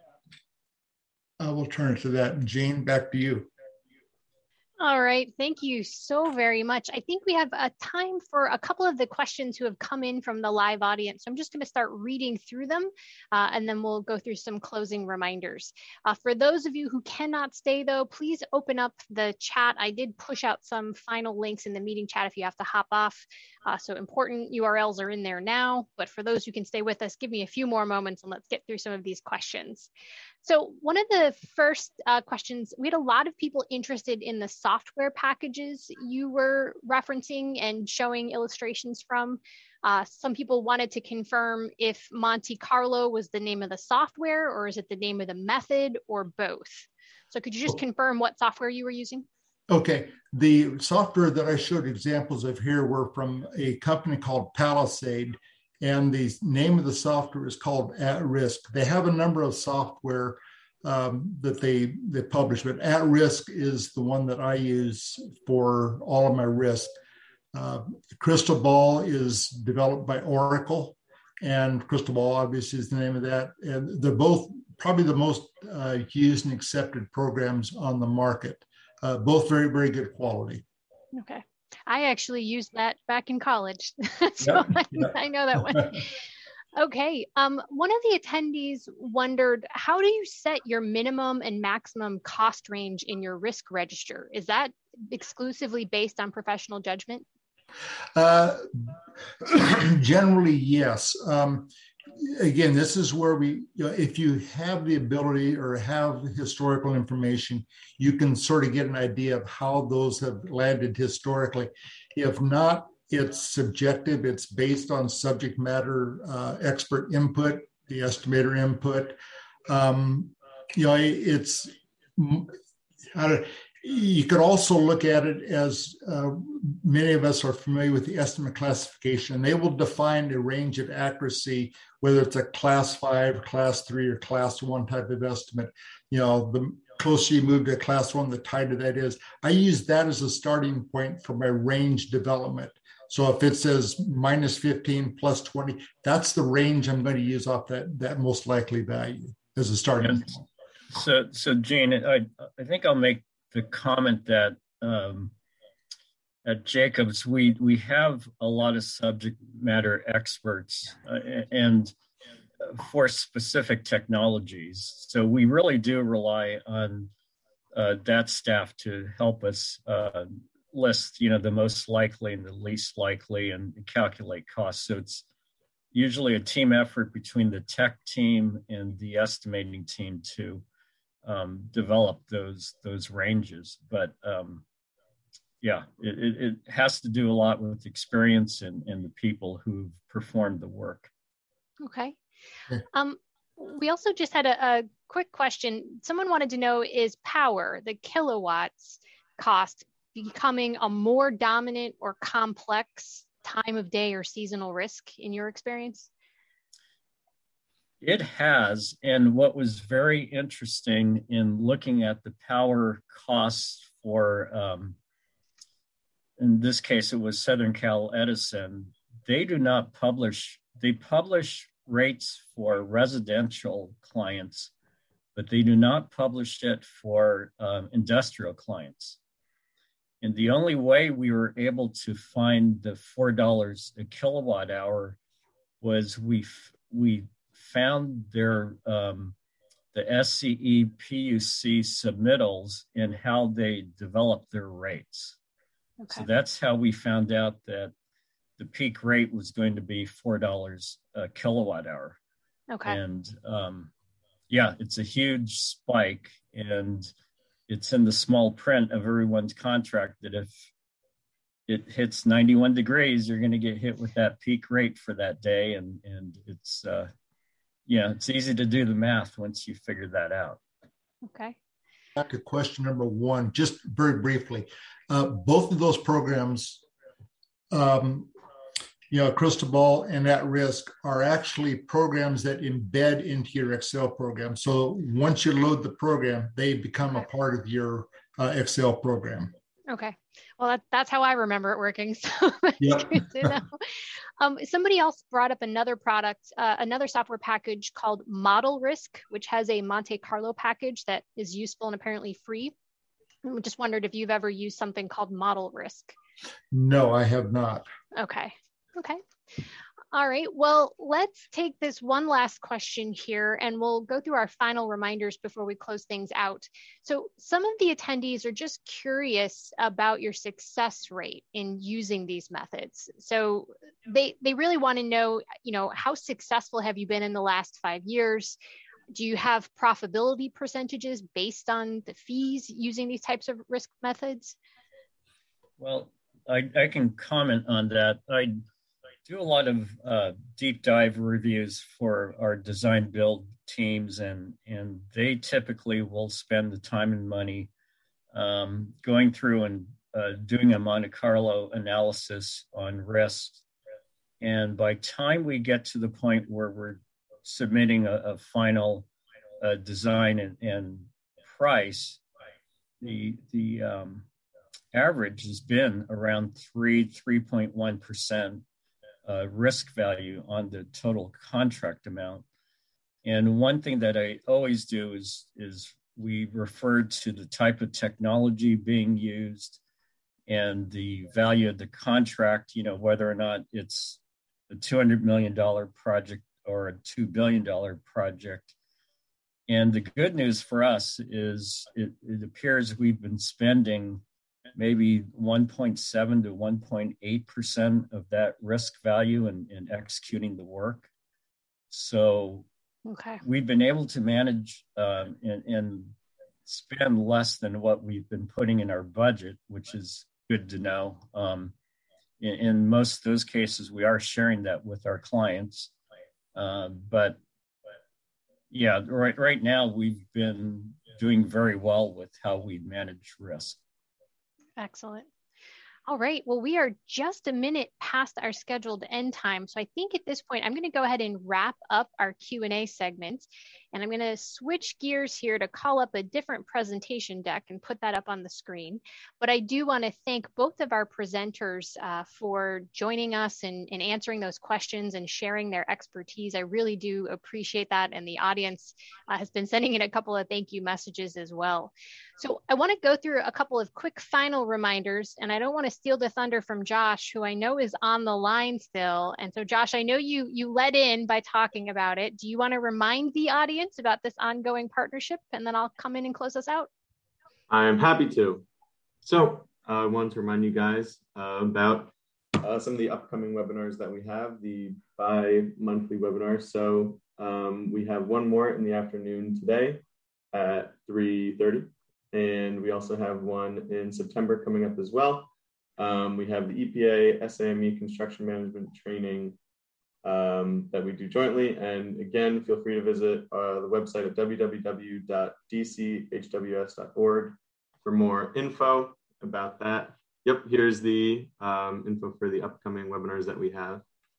I will turn to that. And Jean, back to you. All right. Thank you so very much. I think we have a time for a couple of the questions who have come in from the live audience. So I'm just going to start reading through them, and then we'll go through some closing reminders. For those of you who cannot stay, though, please open up the chat. I did push out some final links in the meeting chat if you have to hop off. So important URLs are in there now. But for those who can stay with us, give me a few more moments and let's get through some of these questions. So one of the first questions, we had a lot of people interested in the software packages you were referencing and showing illustrations from. Some people wanted to confirm if Monte Carlo was the name of the software, or is it the name of the method, or both? So could you just confirm what software you were using? Okay, the software that I showed examples of here were from a company called Palisade, and the name of the software is called At Risk. They have a number of software that they publish, but At Risk is the one that I use for all of my risk. Crystal Ball is developed by Oracle, and Crystal Ball obviously is the name of that. And they're both probably the most used and accepted programs on the market. Both very, very good quality. Okay. I actually used that back in college. So yep. I know that one. Okay. One of the attendees wondered, how do you set your minimum and maximum cost range in your risk register? Is that exclusively based on professional judgment? Generally, yes. Again, this is where if you have the ability or have historical information, you can sort of get an idea of how those have landed historically. If not, it's subjective. It's based on subject matter expert input, the estimator input. You could also look at it as many of us are familiar with the estimate classification. They will define a range of accuracy, whether it's a class 5, class 3, or class 1 type of estimate. The closer you move to a class 1, the tighter that is. I use that as a starting point for my range development. So if it says minus 15 plus 20, that's the range I'm going to use off that most likely value as a starting point. So Gene, I think I'll make the comment that at Jacobs, we have a lot of subject matter experts and for specific technologies. So we really do rely on that staff to help us list, the most likely and the least likely and calculate costs. So it's usually a team effort between the tech team and the estimating team to develop those ranges. But it has to do a lot with experience and the people who've performed the work. Okay. We also just had a quick question. Someone wanted to know, is power, the kilowatts cost, becoming a more dominant or complex time of day or seasonal risk in your experience? It has, and what was very interesting in looking at the power costs for, in this case, it was Southern Cal Edison, they publish rates for residential clients, but they do not publish it for industrial clients. And the only way we were able to find the $4 a kilowatt hour was we found their the SCE PUC submittals and how they developed their rates. Okay. So that's how we found out that the peak rate was going to be $4 a kilowatt hour. Okay. And it's a huge spike, and it's in the small print of everyone's contract that if it hits 91 degrees, you're going to get hit with that peak rate for that day. And it's, it's easy to do the math once you figure that out. Okay. Back to question number 1, just very briefly. Both of those programs, Crystal Ball and At Risk, are actually programs that embed into your Excel program. So once you load the program, they become a part of your Excel program. Okay. Well, that's how I remember it working. So that's good to know. Somebody else brought up another product, another software package called Model Risk, which has a Monte Carlo package that is useful and apparently free. I just wondered if you've ever used something called Model Risk. No, I have not. Okay. All right. Well, let's take this one last question here, and we'll go through our final reminders before we close things out. So some of the attendees are just curious about your success rate in using these methods. So they really want to know, how successful have you been in the last 5 years? Do you have profitability percentages based on the fees using these types of risk methods? Well, I can comment on that. I do a lot of deep dive reviews for our design build teams, and they typically will spend the time and money going through and doing a Monte Carlo analysis on risk. And by time we get to the point where we're submitting a final design and price, the average has been around 3.1% risk value on the total contract amount. And one thing that I always do is we refer to the type of technology being used and the value of the contract, whether or not it's a $200 million project or a $2 billion project. And the good news for us is it appears we've been spending maybe 1.7 to 1.8% of that risk value in executing the work. So we've been able to manage and spend less than what we've been putting in our budget, which is good to know. In most of those cases, we are sharing that with our clients. But yeah, right now we've been doing very well with how we manage risk. Excellent. All right. Well, we are just a minute past our scheduled end time. So I think at this point, I'm going to go ahead and wrap up our Q&A segment. And I'm going to switch gears here to call up a different presentation deck and put that up on the screen. But I do want to thank both of our presenters for joining us and answering those questions and sharing their expertise. I really do appreciate that. And the audience has been sending in a couple of thank you messages as well. So I want to go through a couple of quick final reminders, and I don't want to steal the thunder from Josh, who I know is on the line still. And so Josh, I know you led in by talking about it. Do you want to remind the audience about this ongoing partnership, and then I'll come in and close us out? I'm happy to. So I wanted to remind you guys about some of the upcoming webinars that we have, the bi-monthly webinars. So we have one more in the afternoon today at 3:30. And we also have one in September coming up as well. We have the EPA SAME construction management training that we do jointly. And again, feel free to visit the website at www.dchws.org for more info about that. Yep, here's the info for the upcoming webinars that we have.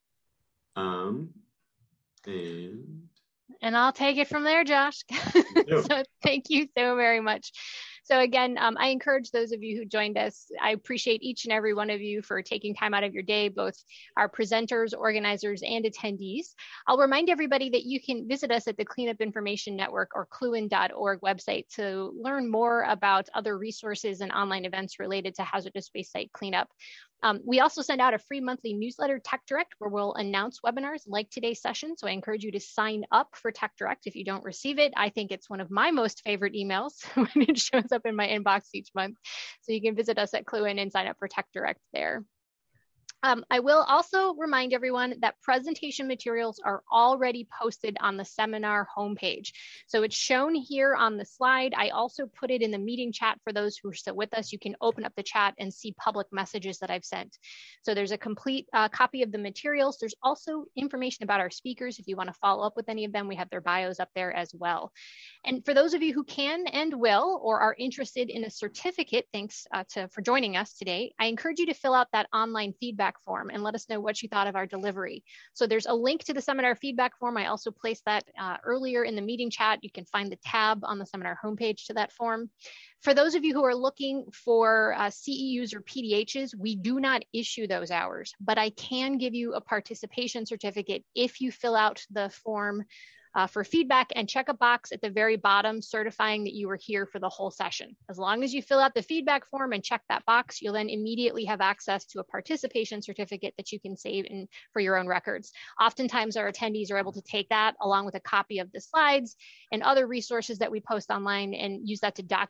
And I'll take it from there, Josh. So thank you so very much. So again, I encourage those of you who joined us. I appreciate each and every one of you for taking time out of your day, both our presenters, organizers, and attendees. I'll remind everybody that you can visit us at the Cleanup Information Network or cluin.org website to learn more about other resources and online events related to hazardous waste site cleanup. We also send out a free monthly newsletter, Tech Direct, where we'll announce webinars like today's session. So I encourage you to sign up for Tech Direct if you don't receive it. I think it's one of my most favorite emails when it shows up in my inbox each month. So you can visit us at Cluin and sign up for Tech Direct there. I will also remind everyone that presentation materials are already posted on the seminar homepage. So it's shown here on the slide. I also put it in the meeting chat for those who are still with us. You can open up the chat and see public messages that I've sent. So there's a complete copy of the materials. There's also information about our speakers. If you want to follow up with any of them, we have their bios up there as well. And for those of you who can and will or are interested in a certificate, thanks for joining us today, I encourage you to fill out that online feedback form and let us know what you thought of our delivery. So there's a link to the seminar feedback form. I also placed that earlier in the meeting chat. You can find the tab on the seminar homepage to that form. For those of you who are looking for CEUs or PDHs, we do not issue those hours, but I can give you a participation certificate if you fill out the form for feedback and check a box at the very bottom certifying that you were here for the whole session. As long as you fill out the feedback form and check that box, you'll then immediately have access to a participation certificate that you can save in for your own records. Oftentimes our attendees are able to take that along with a copy of the slides and other resources that we post online and use that to document to get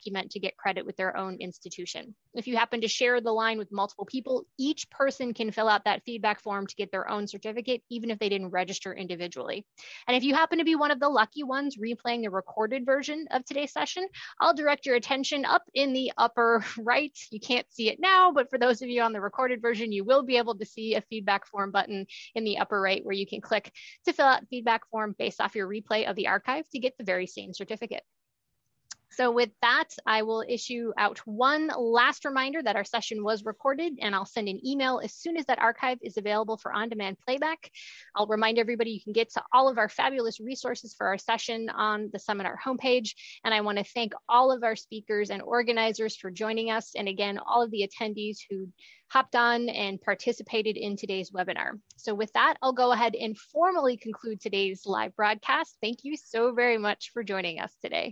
get credit with their own institution. If you happen to share the line with multiple people, each person can fill out that feedback form to get their own certificate, even if they didn't register individually. And if you happen to be one of the lucky ones replaying the recorded version of today's session, I'll direct your attention up in the upper right. You can't see it now, but for those of you on the recorded version, you will be able to see a feedback form button in the upper right where you can click to fill out feedback form based off your replay of the archive to get the very same certificate. So with that, I will issue out one last reminder that our session was recorded, and I'll send an email as soon as that archive is available for on-demand playback. I'll remind everybody you can get to all of our fabulous resources for our session on the seminar homepage. And I want to thank all of our speakers and organizers for joining us. And again, all of the attendees who hopped on and participated in today's webinar. So with that, I'll go ahead and formally conclude today's live broadcast. Thank you so very much for joining us today.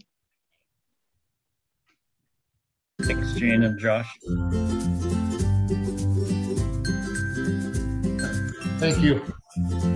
Thanks, Jane and Josh. Thank you.